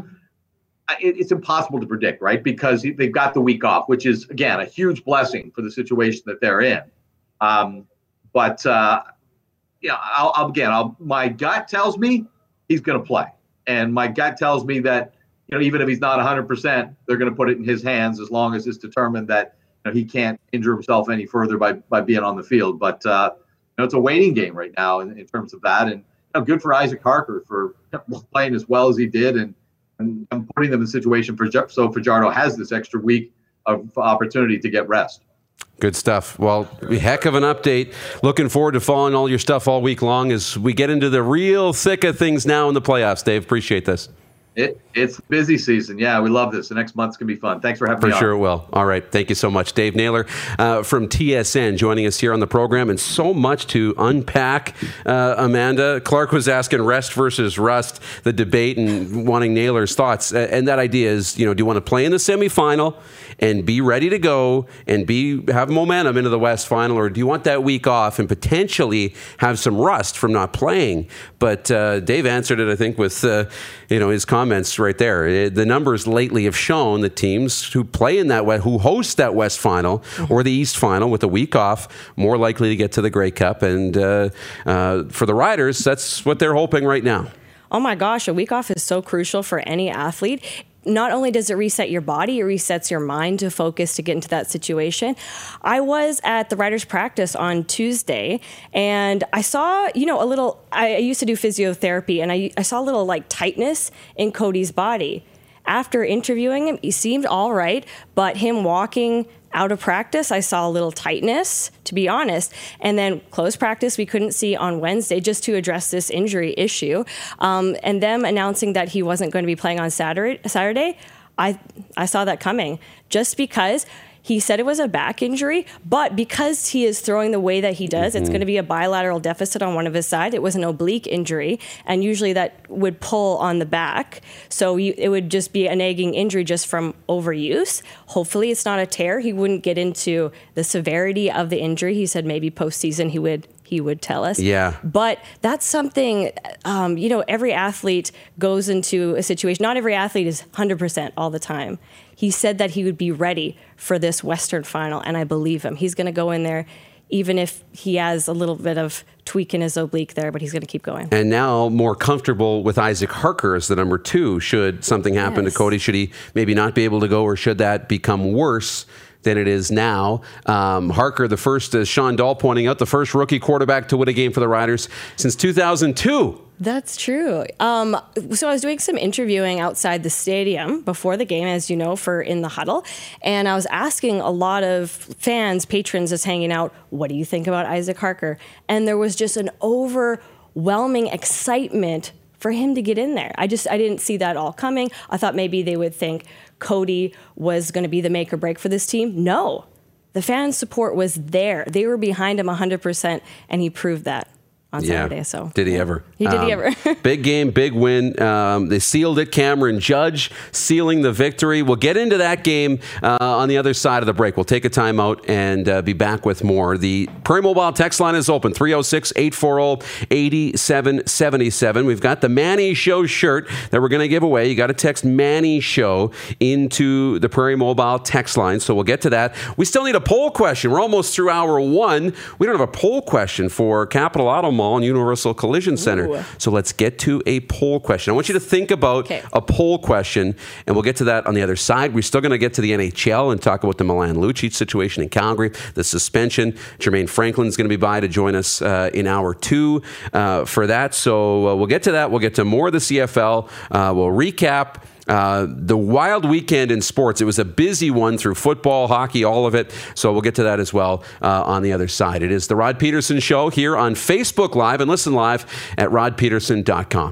It's impossible to predict, right? Because they've got the week off, which is, again, a huge blessing for the situation that they're in. Um, but, uh, yeah, I'll, I'll, again, I'll, my gut tells me he's going to play. And my gut tells me that, you know, even if he's not one hundred percent, they're going to put it in his hands as long as it's determined that you know, he can't injure himself any further by, by being on the field. But, uh, you know, it's a waiting game right now in, in terms of that. And you know, good for Isaac Harker for playing as well as he did. And, And I'm putting them in a situation for so Fajardo has this extra week of opportunity to get rest. Good stuff. Well, heck of an update. Looking forward to following all your stuff all week long as we get into the real thick of things now in the playoffs. Dave, appreciate this. It, it's busy season. Yeah, we love this. The next month's going to be fun. Thanks for having for me on. For sure it will. All right. Thank you so much. Dave Naylor uh, from T S N joining us here on the program, and so much to unpack. Uh, Amanda, Clark was asking rest versus rust, the debate, and wanting Naylor's thoughts. Uh, and that idea is, you know, do you want to play in the semifinal and be ready to go and be have momentum into the West Final, or do you want that week off and potentially have some rust from not playing? But uh, Dave answered it, I think, with uh, you know his comments right there. It, the numbers lately have shown that teams who play in that who host that West Final or the East Final with a week off more likely to get to the Grey Cup. And uh, uh, for the Riders, that's what they're hoping right now. Oh my gosh, a week off is so crucial for any athlete. Not only does it reset your body, it resets your mind to focus to get into that situation. I was at the Riders practice on Tuesday, and I saw, you know, a little, I, I used to do physiotherapy, and I, I saw a little like tightness in Cody's body. After interviewing him, he seemed all right, but him walking out of practice, I saw a little tightness, to be honest. And then closed practice, we couldn't see on Wednesday just to address this injury issue. Um, and them announcing that he wasn't going to be playing on Saturday, Saturday, I I saw that coming. Just because he said it was a back injury, but because he is throwing the way that he does, mm-hmm. it's going to be a bilateral deficit on one of his sides. It was an oblique injury, and usually that would pull on the back. So you, it would just be a nagging injury just from overuse. Hopefully it's not a tear. He wouldn't get into the severity of the injury. He said maybe postseason he would he would tell us. Yeah. But that's something, um, you know, every athlete goes into a situation. Not every athlete is one hundred percent all the time. He said that he would be ready for this Western Final, and I believe him. He's going to go in there, even if he has a little bit of tweak in his oblique there, but he's going to keep going. And now more comfortable with Isaac Harker as the number two. Should something happen yes. to Cody, should he maybe not be able to go, or should that become worse? than it is now. Um, Harker, the first, as Sean Dahl pointing out, the first rookie quarterback to win a game for the Riders since two thousand two. That's true. Um, so I was doing some interviewing outside the stadium before the game, as you know, for In the Huddle. And I was asking a lot of fans, patrons just hanging out, what do you think about Isaac Harker? And there was just an overwhelming excitement for him to get in there. I just, I didn't see that all coming. I thought maybe they would think Cody was going to be the make or break for this team. No, the fan support was there. They were behind him one hundred percent, and he proved that on yeah. Saturday. So did he yeah. ever? He did um, he ever? Big game, big win. Um, they sealed it. Cameron Judge sealing the victory. We'll get into that game uh, on the other side of the break. We'll take a timeout and uh, be back with more. The Prairie Mobile text line is open, three oh six, eight four oh, eight seven seven seven. We've got the Manny Show shirt that we're going to give away. You got to text Manny Show into the Prairie Mobile text line, so we'll get to that. We still need a poll question. We're almost through hour one. We don't have a poll question for Capital Auto Mall and Universal Collision Center. Ooh. So let's get to a poll question. I want you to think about okay. a poll question, and we'll get to that on the other side. We're still going to get to the N H L and talk about the Milan Lucic situation in Calgary, the suspension. Jermaine Franklin's going to be by to join us uh, in hour two uh, for that. So uh, we'll get to that. We'll get to more of the C F L. Uh, we'll recap Uh, the wild weekend in sports. It was a busy one through football, hockey, all of it. So we'll get to that as well uh, on the other side. It is the Rod Peterson Show here on Facebook Live, and listen live at rod peterson dot com.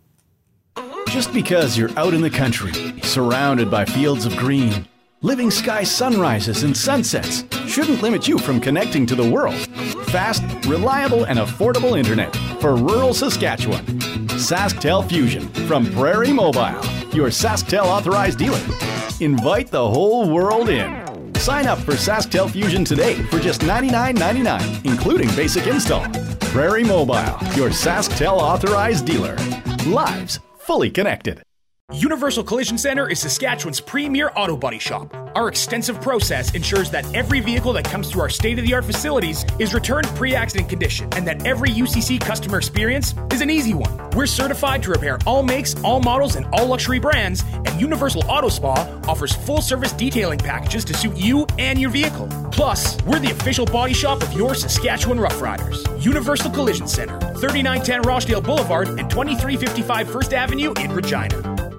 Just because you're out in the country, surrounded by fields of green, living sky sunrises and sunsets shouldn't limit you from connecting to the world. Fast, reliable, and affordable internet for rural Saskatchewan. SaskTel Fusion from Prairie Mobile, your SaskTel authorized dealer. Invite the whole world in. Sign up for SaskTel Fusion today for just ninety-nine ninety-nine, including basic install. Prairie Mobile, your SaskTel authorized dealer. Lives fully connected. Universal Collision Center is Saskatchewan's premier auto body shop. Our extensive process ensures that every vehicle that comes through our state-of-the-art facilities is returned pre-accident condition, and that every U C C customer experience is an easy one. We're certified to repair all makes, all models, and all luxury brands, and Universal Auto Spa offers full-service detailing packages to suit you and your vehicle. Plus, we're the official body shop of your Saskatchewan Rough Riders. Universal Collision Center, thirty-nine ten Rochdale Boulevard and twenty-three fifty-five First Avenue in Regina.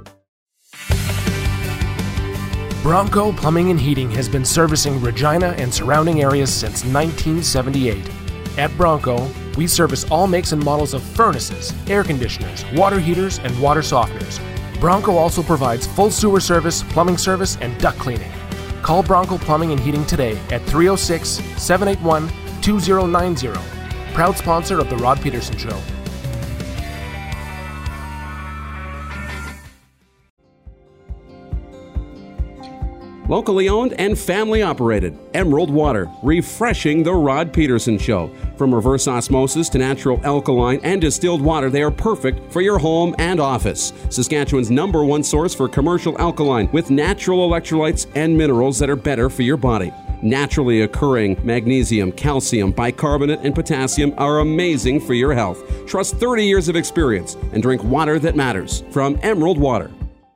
Bronco Plumbing and Heating has been servicing Regina and surrounding areas since nineteen seventy-eight. At Bronco, we service all makes and models of furnaces, air conditioners, water heaters, and water softeners. Bronco also provides full sewer service, plumbing service, and duct cleaning. Call Bronco Plumbing and Heating today at three oh six, seven eight one, two oh nine oh. Proud sponsor of The Rod Peterson Show. Locally owned and family operated. Emerald Water, refreshing the Rod Peterson Show. From reverse osmosis to natural alkaline and distilled water, they are perfect for your home and office. Saskatchewan's number one source for commercial alkaline with natural electrolytes and minerals that are better for your body. Naturally occurring magnesium, calcium, bicarbonate, and potassium are amazing for your health. Trust thirty years of experience and drink water that matters from Emerald Water.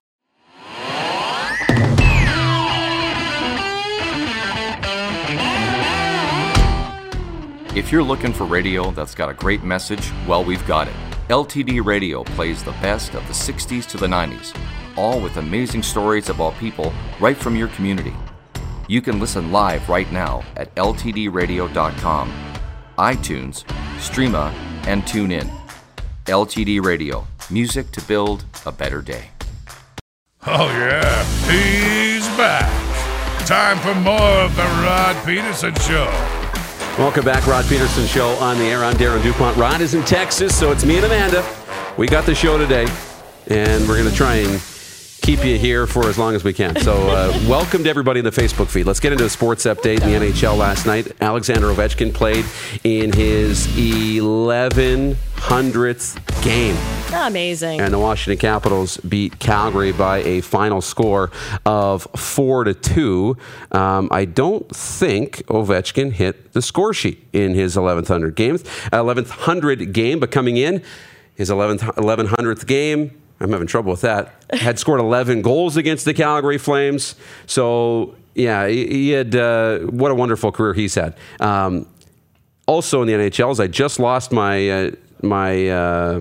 If you're looking for radio that's got a great message, well, we've got it. L T D Radio plays the best of the sixties to the nineties, all with amazing stories about people right from your community. You can listen live right now at L T D radio dot com, iTunes, Streama, and TuneIn. L T D Radio, music to build a better day. Oh yeah, he's back. Time for more of the Rod Peterson Show. Welcome back, Rod Peterson Show on the air. I'm Darren DuPont. Rod is in Texas, so it's me and Amanda. We got the show today, and we're going to try and keep you here for as long as we can. So uh, welcome to everybody in the Facebook feed. Let's get into the sports update in the N H L last night. Alexander Ovechkin played in his eleven hundredth game. Amazing. And the Washington Capitals beat Calgary by a final score of four to two. Um, I don't think Ovechkin hit the score sheet in his eleventh hundred game, eleventh hundred game, but coming in his eleventh eleven hundredth game, I'm having trouble with that. Had scored eleven goals against the Calgary Flames. So Yeah, he, he had, uh, what a wonderful career he's had. Um, also in the N H Ls, I just lost my, uh, my, uh,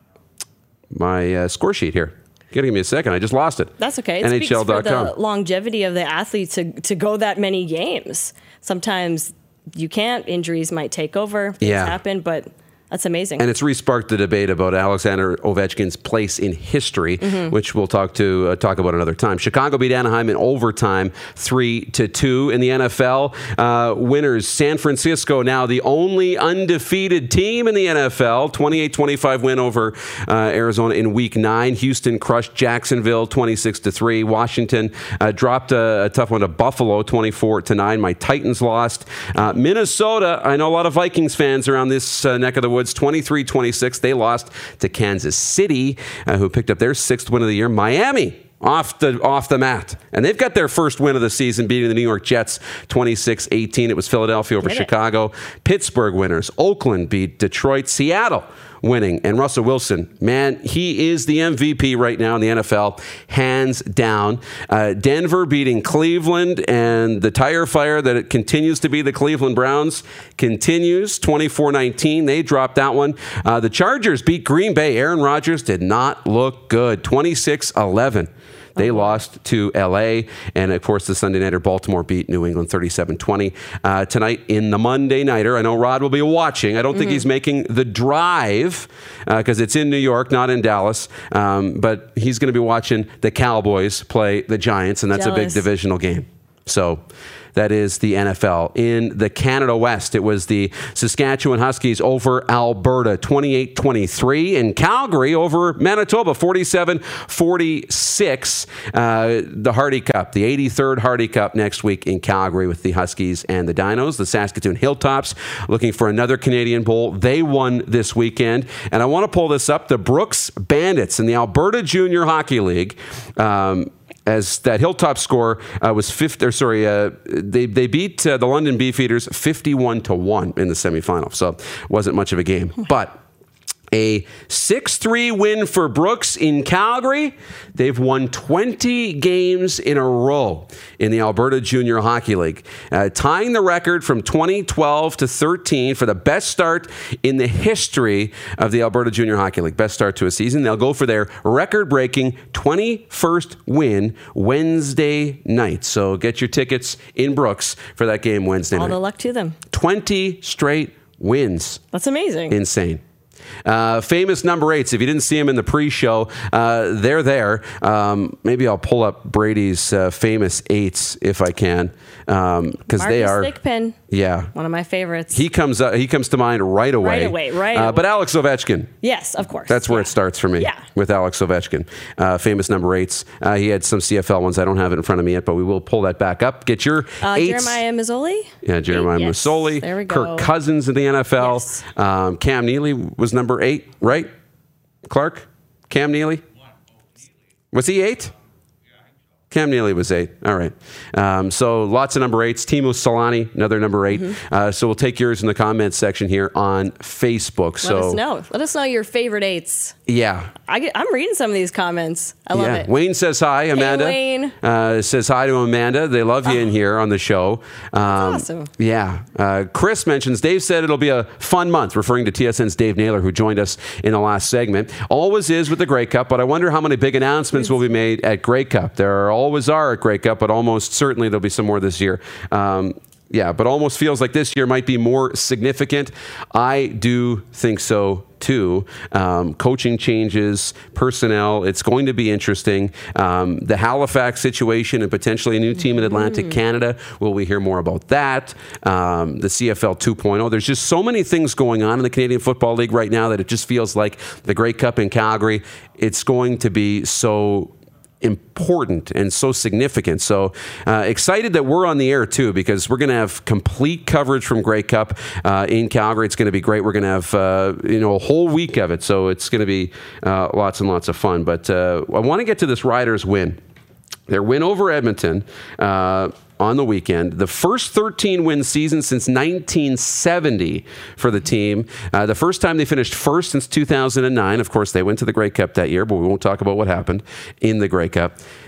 my uh, score sheet here. You gotta give me a second. I just lost it. That's okay. It N H L dot com. speaks for the longevity of the athlete to, to go that many games. Sometimes you can't. Injuries might take over. Things Yeah. happen, but that's amazing. And it's re-sparked the debate about Alexander Ovechkin's place in history, Mhm. which we'll talk to uh, talk about another time. Chicago beat Anaheim in overtime, three to two. In the N F L, uh, winners San Francisco, now the only undefeated team in the N F L, twenty-eight twenty-five win over uh, Arizona in Week Nine. Houston crushed Jacksonville, twenty-six to three. Washington uh, dropped a, a tough one to Buffalo, twenty-four to nine. My Titans lost. Uh, Minnesota, I know a lot of Vikings fans around this uh, neck of the woods. twenty-three twenty-six. They lost to Kansas City, uh, who picked up their sixth win of the year. Miami off the off the mat. And they've got their first win of the season, beating the New York Jets twenty-six eighteen. It was Philadelphia over Get it. Chicago. Pittsburgh winners. Oakland beat Detroit. Seattle winning. And Russell Wilson, man, he is the M V P right now in the N F L, hands down. Uh, Denver beating Cleveland, and the tire fire that it continues to be the Cleveland Browns continues, twenty-four nineteen. They dropped that one. Uh, the Chargers beat Green Bay. Aaron Rodgers did not look good, twenty-six eleven. They lost to L A. And, of course, the Sunday Nighter, Baltimore beat New England thirty-seven twenty. Uh, tonight in the Monday Nighter, I know Rod will be watching. I don't think Mhm. he's making the drive because uh, it's in New York, not in Dallas. Um, but he's going to be watching the Cowboys play the Giants, and that's a big Jealous. divisional game. So that is the N F L. In the Canada West, it was the Saskatchewan Huskies over Alberta, twenty-eight twenty-three. In Calgary over Manitoba, forty-seven forty-six. Uh, the Hardy Cup, the eighty-third Hardy Cup next week in Calgary with the Huskies and the Dinos. The Saskatoon Hilltops looking for another Canadian Bowl. They won this weekend. And I want to pull this up. The Brooks Bandits in the Alberta Junior Hockey League, um, as that Hilltop score uh, was fifty, or sorry, uh, they they beat uh, the London Beefeaters fifty-one to one in the semifinal. So wasn't much of a game, but a six three win for Brooks in Calgary. They've won twenty games in a row in the Alberta Junior Hockey League, uh, tying the record from twenty twelve to thirteen for the best start in the history of the Alberta Junior Hockey League. Best start to a season. They'll go for their record-breaking twenty-first win Wednesday night. So get your tickets in Brooks for that game Wednesday All night. the luck to them. twenty straight wins. That's amazing. Insane. Uh, famous number eights. If you didn't see them in the pre-show, uh, they're there. Um, maybe I'll pull up Brady's uh, famous eights if I can, because um, they are. Marcus Thigpen, Yeah, one of my favorites. he comes. Uh, he comes to mind right away. Right away, right Uh, away. but Alex Ovechkin. Yes, of course. That's where it starts for me. Yeah. With Alex Ovechkin, uh, famous number eights. Uh, he had some C F L ones. I don't have it in front of me yet, but we will pull that back up. Get your Uh, eights. Jeremiah Mazzoli. Yeah, Jeremiah Yes, Masoli, there we go. Kirk Cousins in the N F L. Yes. Um, Cam Neely was number eight, right? Clark? Cam Neely? Was he eight? Cam Neely was eight. All right. Um, so lots of number eights. Timo Solani, another number eight. Mm-hmm. Uh, so we'll take yours in the comments section here on Facebook. Let so us know. Let us know your favorite eights. Yeah. I get, I'm reading some of these comments. I love yeah. it. Wayne says hi, Amanda. Wayne. Uh, says hi to Amanda. They love you in here on the show. Um, awesome. Yeah. Uh, Chris mentions, Dave said it'll be a fun month, referring to T S N's Dave Naylor, who joined us in the last segment. Always is with the Grey Cup, but I wonder how many big announcements will be made at Grey Cup. There always are at Grey Cup, but almost certainly there'll be some more this year. Um, yeah, but almost feels like this year might be more significant. I do think so too. Um, coaching changes, personnel, it's going to be interesting. Um, the Halifax situation and potentially a new team in Atlantic Canada. Will we hear more about that? Um, the C F L two point oh. There's just so many things going on in the Canadian Football League right now that it just feels like the Grey Cup in Calgary, it's going to be so important and so significant. So uh, excited that we're on the air too, because we're going to have complete coverage from Grey Cup uh, in Calgary. It's going to be great. We're going to have uh, you know a whole week of it, so it's going to be uh, lots and lots of fun. But uh, I want to get to this Riders win. Their win over Edmonton uh, on the weekend. The first thirteen-win season since nineteen seventy for the team. Uh, the first time they finished first since two thousand nine. Of course, they went to the Grey Cup that year, but we won't talk about what happened in the Grey Cup.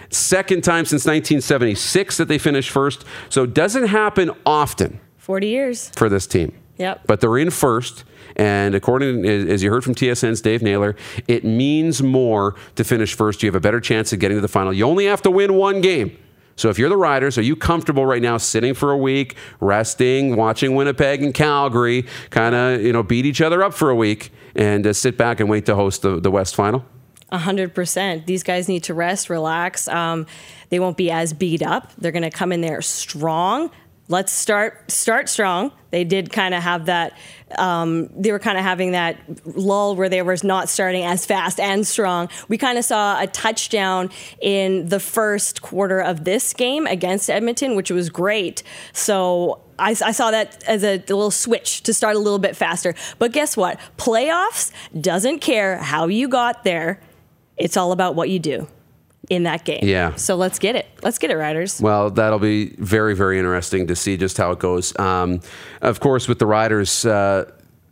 Second time since nineteen seventy-six that they finished first. So it doesn't happen often forty years for this team. Yep. But they're in first. And according, as you heard from T S N's Dave Naylor, it means more to finish first. You have a better chance of getting to the final. You only have to win one game. So if you're the Riders, are you comfortable right now sitting for a week, resting, watching Winnipeg and Calgary kind of, you know, beat each other up for a week and uh, sit back and wait to host the, the West Final? A hundred percent. These guys need to rest, relax. Um, they won't be as beat up. They're going to come in there strong. Let's start start strong. They did kind of have that. Um, they were kind of having that lull where they were not starting as fast and strong. We kind of saw a touchdown in the first quarter of this game against Edmonton, which was great. So I, I saw that as a, a little switch to start a little bit faster. But guess what? Playoffs doesn't care how you got there. It's all about what you do in that game. Yeah. So let's get it. Let's get it, Riders. Well, that'll be very, very interesting to see just how it goes. Um, of course, with the Riders, uh,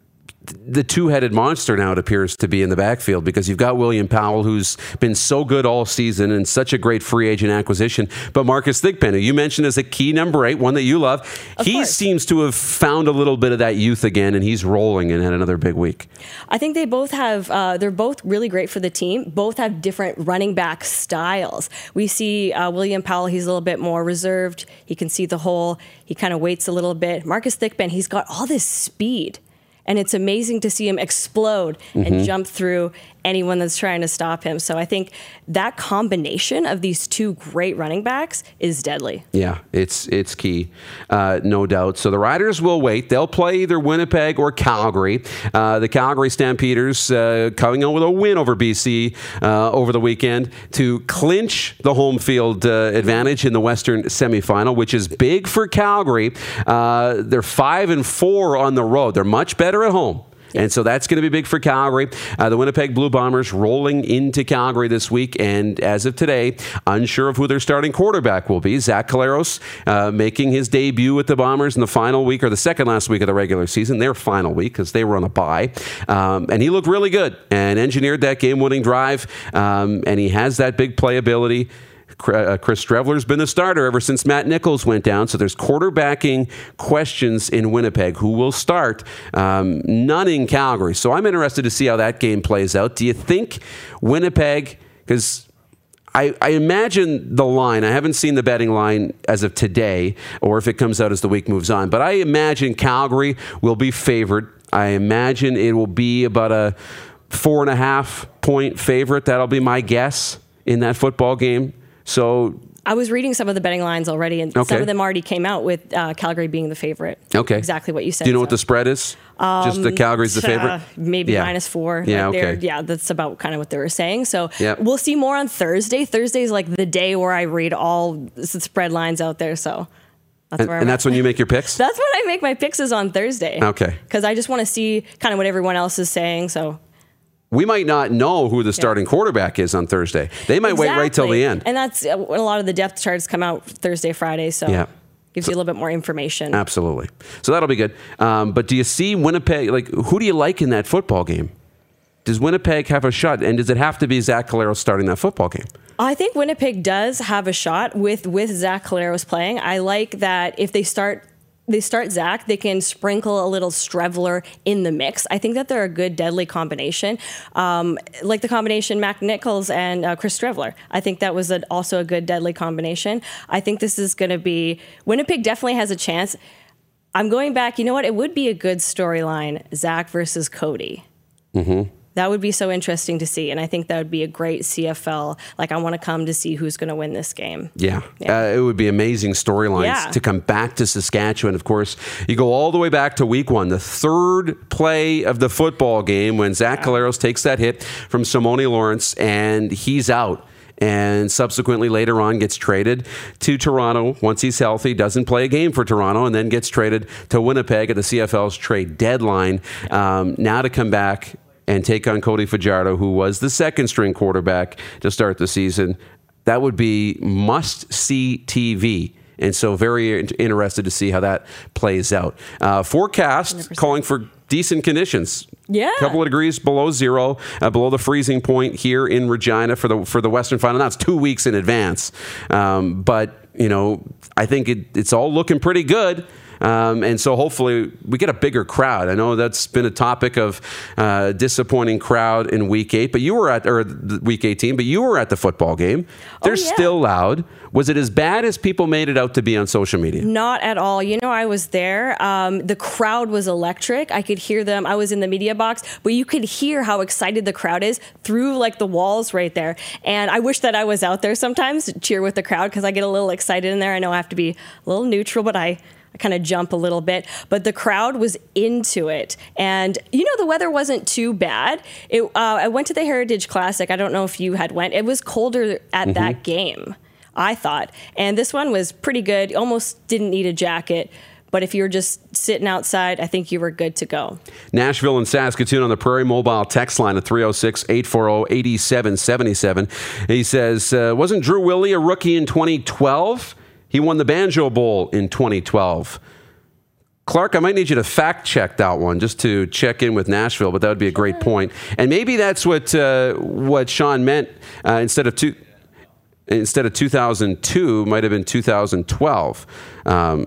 the two-headed monster now it appears to be in the backfield because you've got William Powell, who's been so good all season and such a great free agent acquisition. But Marcus Thigpen, who you mentioned as a key number eight, one that you love, Of he course. seems to have found a little bit of that youth again, and he's rolling and had another big week. I think they both have, uh, they're both really great for the team. Both have different running back styles. We see uh, William Powell, he's a little bit more reserved. He can see the hole. He kind of waits a little bit. Marcus Thigpen, he's got all this speed. And it's amazing to see him explode and Mm-hmm. jump through anyone that's trying to stop him. So I think that combination of these two great running backs is deadly. Yeah, it's it's key, uh, no doubt. So the Riders will wait. They'll play either Winnipeg or Calgary. Uh, the Calgary Stampeders uh, coming out with a win over B C uh, over the weekend to clinch the home field uh, advantage in the Western semifinal, which is big for Calgary. Uh, they're five and four on the road. They're much better at home. And so that's going to be big for Calgary. Uh, the Winnipeg Blue Bombers rolling into Calgary this week. And as of today, unsure of who their starting quarterback will be. Zach Collaros uh, making his debut with the Bombers in the final week or the second last week of the regular season, their final week because they were on a bye. Um, and he looked really good and engineered that game-winning drive. Um, and he has that big playability. Chris Streveler's been the starter ever since Matt Nichols went down. So there's quarterbacking questions in Winnipeg. Who will start? Um, none in Calgary. So I'm interested to see how that game plays out. Do you think Winnipeg, because I, I imagine the line, I haven't seen the betting line as of today, or if it comes out as the week moves on, but I imagine Calgary will be favored. I imagine it will be about a four and a half point favorite. That'll be my guess in that football game. So I was reading some of the betting lines already, and Okay. some of them already came out with uh, Calgary being the favorite. Okay. Exactly what you said. Do you know so. what the spread is? Just the Calgary's the favorite? Uh, maybe Yeah. minus four. Yeah, Like they're- okay. Yeah, that's about kind of what they were saying. So Yep. we'll see more on Thursday. Thursday is like the day where I read all the spread lines out there. So that's And, where I'm and at. that's when you make your picks? That's when I make my picks is on Thursday. Okay. Because I just want to see kind of what everyone else is saying. So We might not know who the starting quarterback is on Thursday. They might wait right till the Exactly. end. And that's uh, when a lot of the depth charts come out Thursday, Friday. So Yeah. gives you a little bit more information. Absolutely. So that'll be good. Um, but do you see Winnipeg? Like, who do you like in that football game? Does Winnipeg have a shot? And does it have to be Zach Collaros starting that football game? I think Winnipeg does have a shot with with Zach Collaros playing. I like that if they start they start Zach, they can sprinkle a little Streveler in the mix. I think that they're a good deadly combination, um, like the combination Mac Nichols and uh, Chris Streveler. I think that was a, also a good deadly combination. I think this is going to be Winnipeg definitely has a chance. I'm going back. You know what? It would be a good storyline: Zach versus Cody. Mm-hmm. That would be so interesting to see, and I think that would be a great C F L. Like, I want to come to see who's going to win this game. Yeah, Yeah. Uh, it would be amazing storylines Yeah. to come back to Saskatchewan. Of course, you go all the way back to week one, the third play of the football game when Zach Collaros takes that hit from Simone Lawrence, and he's out. And subsequently later on gets traded to Toronto once he's healthy, doesn't play a game for Toronto, and then gets traded to Winnipeg at the C F L's trade deadline. Um, now to come back and take on Cody Fajardo, who was the second string quarterback to start the season. That would be must-see T V And so very interested to see how that plays out. Uh, forecast one hundred percent calling for decent conditions. Yeah. A couple of degrees below zero, uh, below the freezing point here in Regina for the for the Western Final. Now it's two weeks in advance. Um, but, you know, I think it, it's all looking pretty good. Um, and so hopefully we get a bigger crowd. I know that's been a topic of uh, disappointing crowd in week eight, but you were at, or week eighteen, but you were at the football game. They're oh, yeah. still loud. Was it as bad as people made it out to be on social media? Not at all. You know, I was there. Um, the crowd was electric. I could hear them. I was in the media box, but you could hear how excited the crowd is through like the walls right there. And I wish that I was out there sometimes to cheer with the crowd because I get a little excited in there. I know I have to be a little neutral, but I I kind of jump a little bit, but the crowd was into it. And, you know, the weather wasn't too bad. It, uh, I went to the Heritage Classic. I don't know if you had went. It was colder at mm-hmm. that game, I thought. And this one was pretty good. You almost didn't need a jacket. But if you were just sitting outside, I think you were good to go. Nashville and Saskatoon on the Prairie Mobile text line at three oh six, eight four oh, eight seven seven seven. He says, uh, wasn't Drew Willie a rookie in twenty twelve? He won the Banjo Bowl in twenty twelve. Clark, I might need you to fact check that one just to check in with Nashville, but that would be a great point. And maybe that's what uh, what Sean meant. Uh, instead of two, instead of two thousand two, might have been two thousand twelve. Um,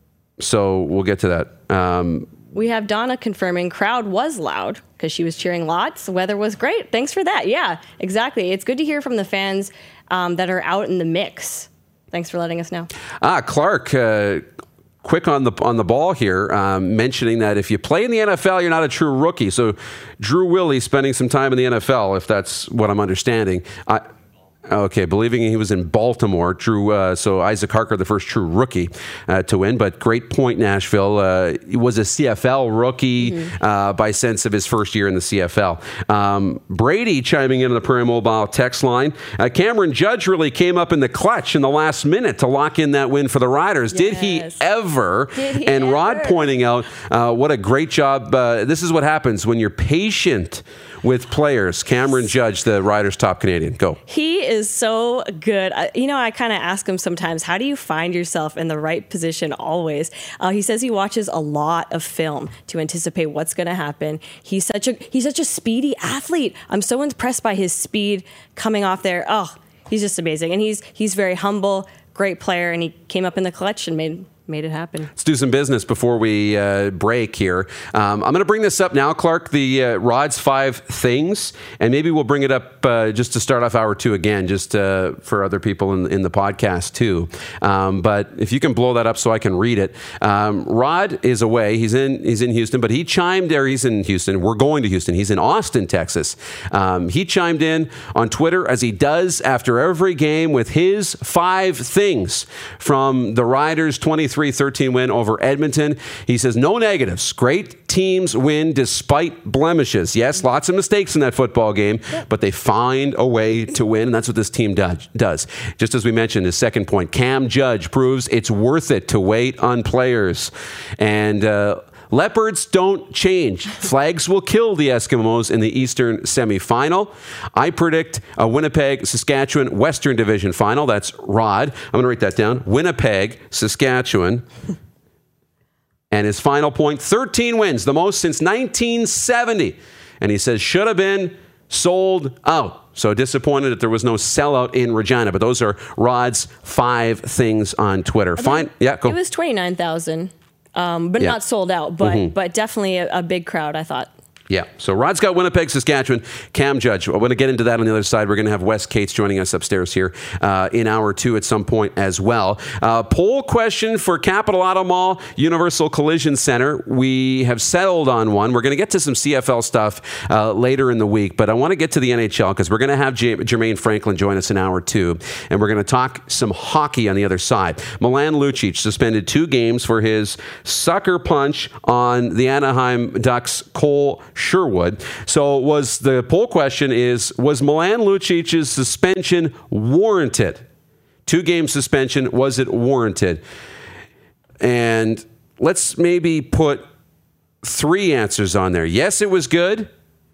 so we'll get to that. Um, we have Donna confirming crowd was loud because she was cheering lots. The weather was great. Thanks for that. Yeah, exactly. It's good to hear from the fans um, that are out in the mix. Thanks for letting us know. Ah, Clark, uh, quick on the on the ball here, um, mentioning that if you play in the N F L, you're not a true rookie. So Drew Willie spending some time in the N F L, if that's what I'm understanding. I, Okay, believing he was in Baltimore. Drew, uh, so Isaac Harker, the first true rookie uh, to win. But great point, Nashville. Uh, he was a C F L rookie mm-hmm. uh, by sense of his first year in the C F L. Um, Brady chiming in on the Prairie Mobile text line. Uh, Cameron Judge really came up in the clutch in the last minute to lock in that win for the Riders. Yes. Did he ever? Did he and ever? Rod pointing out uh, what a great job. Uh, this is what happens when you're patient with players. Cameron Judge, the Riders' top Canadian. Go. He is so good. I, you know, I kind of ask him sometimes, how do you find yourself in the right position always? Uh, he says he watches a lot of film to anticipate what's going to happen. He's such a he's such a speedy athlete. I'm so impressed by his speed coming off there. Oh, he's just amazing. And he's he's very humble, great player, and he came up in the clutch and made Made it happen. Let's do some business before we uh, break here. Um, I'm going to bring this up now, Clark, the uh, Rod's five things, and maybe we'll bring it up uh, just to start off hour two again, just uh, for other people in, in the podcast too. Um, but if you can blow that up so I can read it. Um, Rod is away. He's in he's in Houston, but he chimed there. He's in Houston. We're going to Houston. He's in Austin, Texas. Um, he chimed in on Twitter, as he does after every game, with his five things from the Riders' twenty-three thirteen win over Edmonton. He says, no negatives. Great teams win despite blemishes. Yes, lots of mistakes in that football game, but they find a way to win, and that's what this team does. Just as we mentioned, his second point, Cam Judge proves it's worth it to wait on players. And uh, leopards don't change. Flags will kill the Eskimos in the Eastern semifinal. I predict a Winnipeg, Saskatchewan Western Division final. That's Rod. I'm going to write that down. Winnipeg, Saskatchewan. And his final point, thirteen wins, the most since nineteen seventy. And he says, should have been sold out. So disappointed that there was no sellout in Regina. But those are Rod's five things on Twitter. Fine. Yeah, go. It was twenty-nine thousand. Um, but yeah. Not sold out, but mm-hmm. but definitely a, a big crowd, I thought. Yeah. So Rod's got Winnipeg, Saskatchewan, Cam Judge. I want to get into that on the other side. We're going to have Wes Cates joining us upstairs here uh, in hour two at some point as well. Uh, poll question for Capital Auto Mall Universal Collision Center. We have settled on one. We're going to get to some C F L stuff uh, later in the week, but I want to get to the N H L because we're going to have J- Jermaine Franklin join us in hour two, and we're going to talk some hockey on the other side. Milan Lucic suspended two games for his sucker punch on the Anaheim Ducks' Cole Sherwood. So was the poll question is, was Milan Lucic's suspension warranted? Two-game suspension, was it warranted? And let's maybe put three answers on there. Yes, it was good.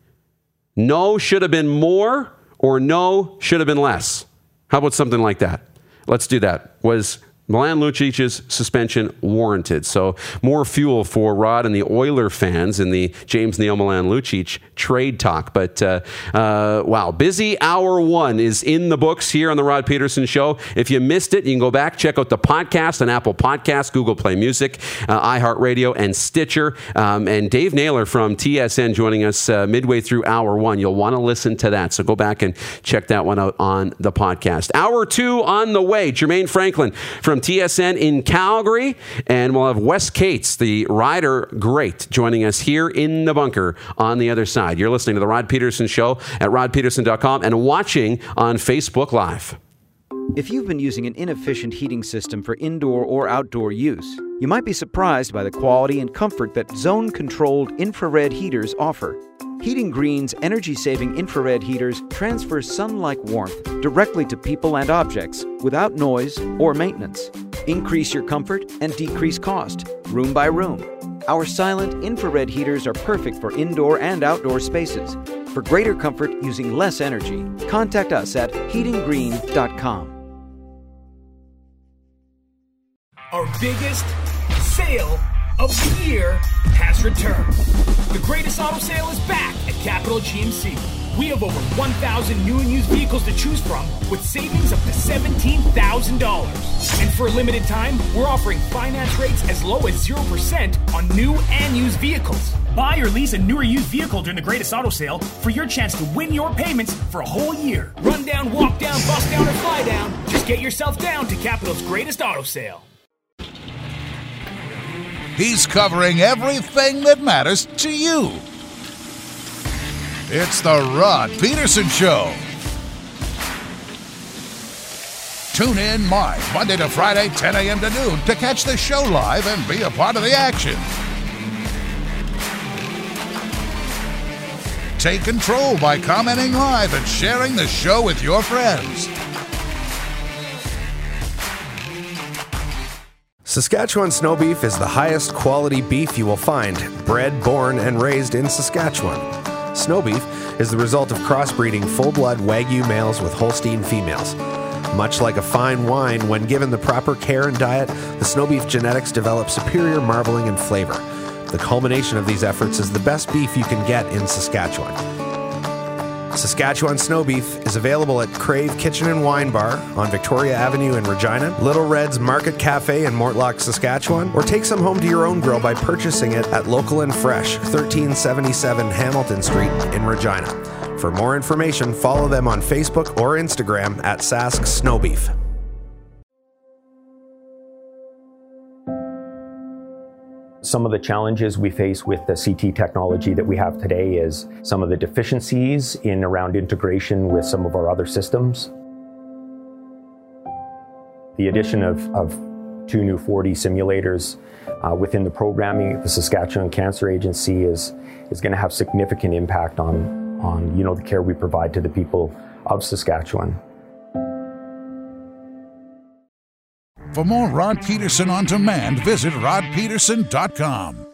No, should have been more. Or no, should have been less. How about something like that? Let's do that. Was Milan Lucic's suspension warranted. So more fuel for Rod and the Oiler fans in the James Neal Milan Lucic trade talk. But uh, uh, wow, busy hour one is in the books here on the Rod Peterson Show. If you missed it, you can go back, check out the podcast on Apple Podcasts, Google Play Music, uh, iHeartRadio, and Stitcher. Um, and Dave Naylor from T S N joining us uh, midway through hour one. You'll want to listen to that. So go back and check that one out on the podcast. Hour two on the way. Jermaine Franklin from T S N in Calgary, and we'll have Wes Cates, the rider great, joining us here in the bunker on the other side. You're listening to The Rod Peterson Show at rod peterson dot com and watching on Facebook Live. If you've been using an inefficient heating system for indoor or outdoor use, you might be surprised by the quality and comfort that zone-controlled infrared heaters offer. Heating Green's energy-saving infrared heaters transfer sun-like warmth directly to people and objects without noise or maintenance. Increase your comfort and decrease cost, room by room. Our silent infrared heaters are perfect for indoor and outdoor spaces. For greater comfort using less energy, contact us at heating green dot com. Our biggest sale of the year has returned. The greatest auto sale is back at Capital G M C. We have over one thousand new and used vehicles to choose from with savings up to seventeen thousand dollars. And for a limited time, we're offering finance rates as low as zero percent on new and used vehicles. Buy or lease a new or used vehicle during the greatest auto sale for your chance to win your payments for a whole year. Run down, walk down, bust down, or fly down. Just get yourself down to Capital's greatest auto sale. He's covering everything that matters to you. It's the Rod Peterson Show. Tune in live Monday to Friday, ten a.m. to noon to catch the show live and be a part of the action. Take control by commenting live and sharing the show with your friends. Saskatchewan snow beef is the highest quality beef you will find, bred, born, and raised in Saskatchewan. Snow beef is the result of crossbreeding full-blood Wagyu males with Holstein females. Much like a fine wine, when given the proper care and diet, the snow beef genetics develop superior marbling and flavor. The culmination of these efforts is the best beef you can get in Saskatchewan. Saskatchewan snow beef is available at Crave Kitchen and Wine Bar on Victoria Avenue in Regina, Little Red's Market Cafe in Mortlock, Saskatchewan, or take some home to your own grill by purchasing it at Local and Fresh, thirteen seventy-seven Hamilton Street in Regina. For more information, follow them on Facebook or Instagram at Sask Snow Beef. Some of the challenges we face with the C T technology that we have today is some of the deficiencies in around integration with some of our other systems. The addition of, of two new four D simulators uh, within the programming at the Saskatchewan Cancer Agency is, is going to have significant impact on, on you know, the care we provide to the people of Saskatchewan. For more Rod Peterson on demand, visit rod peterson dot com.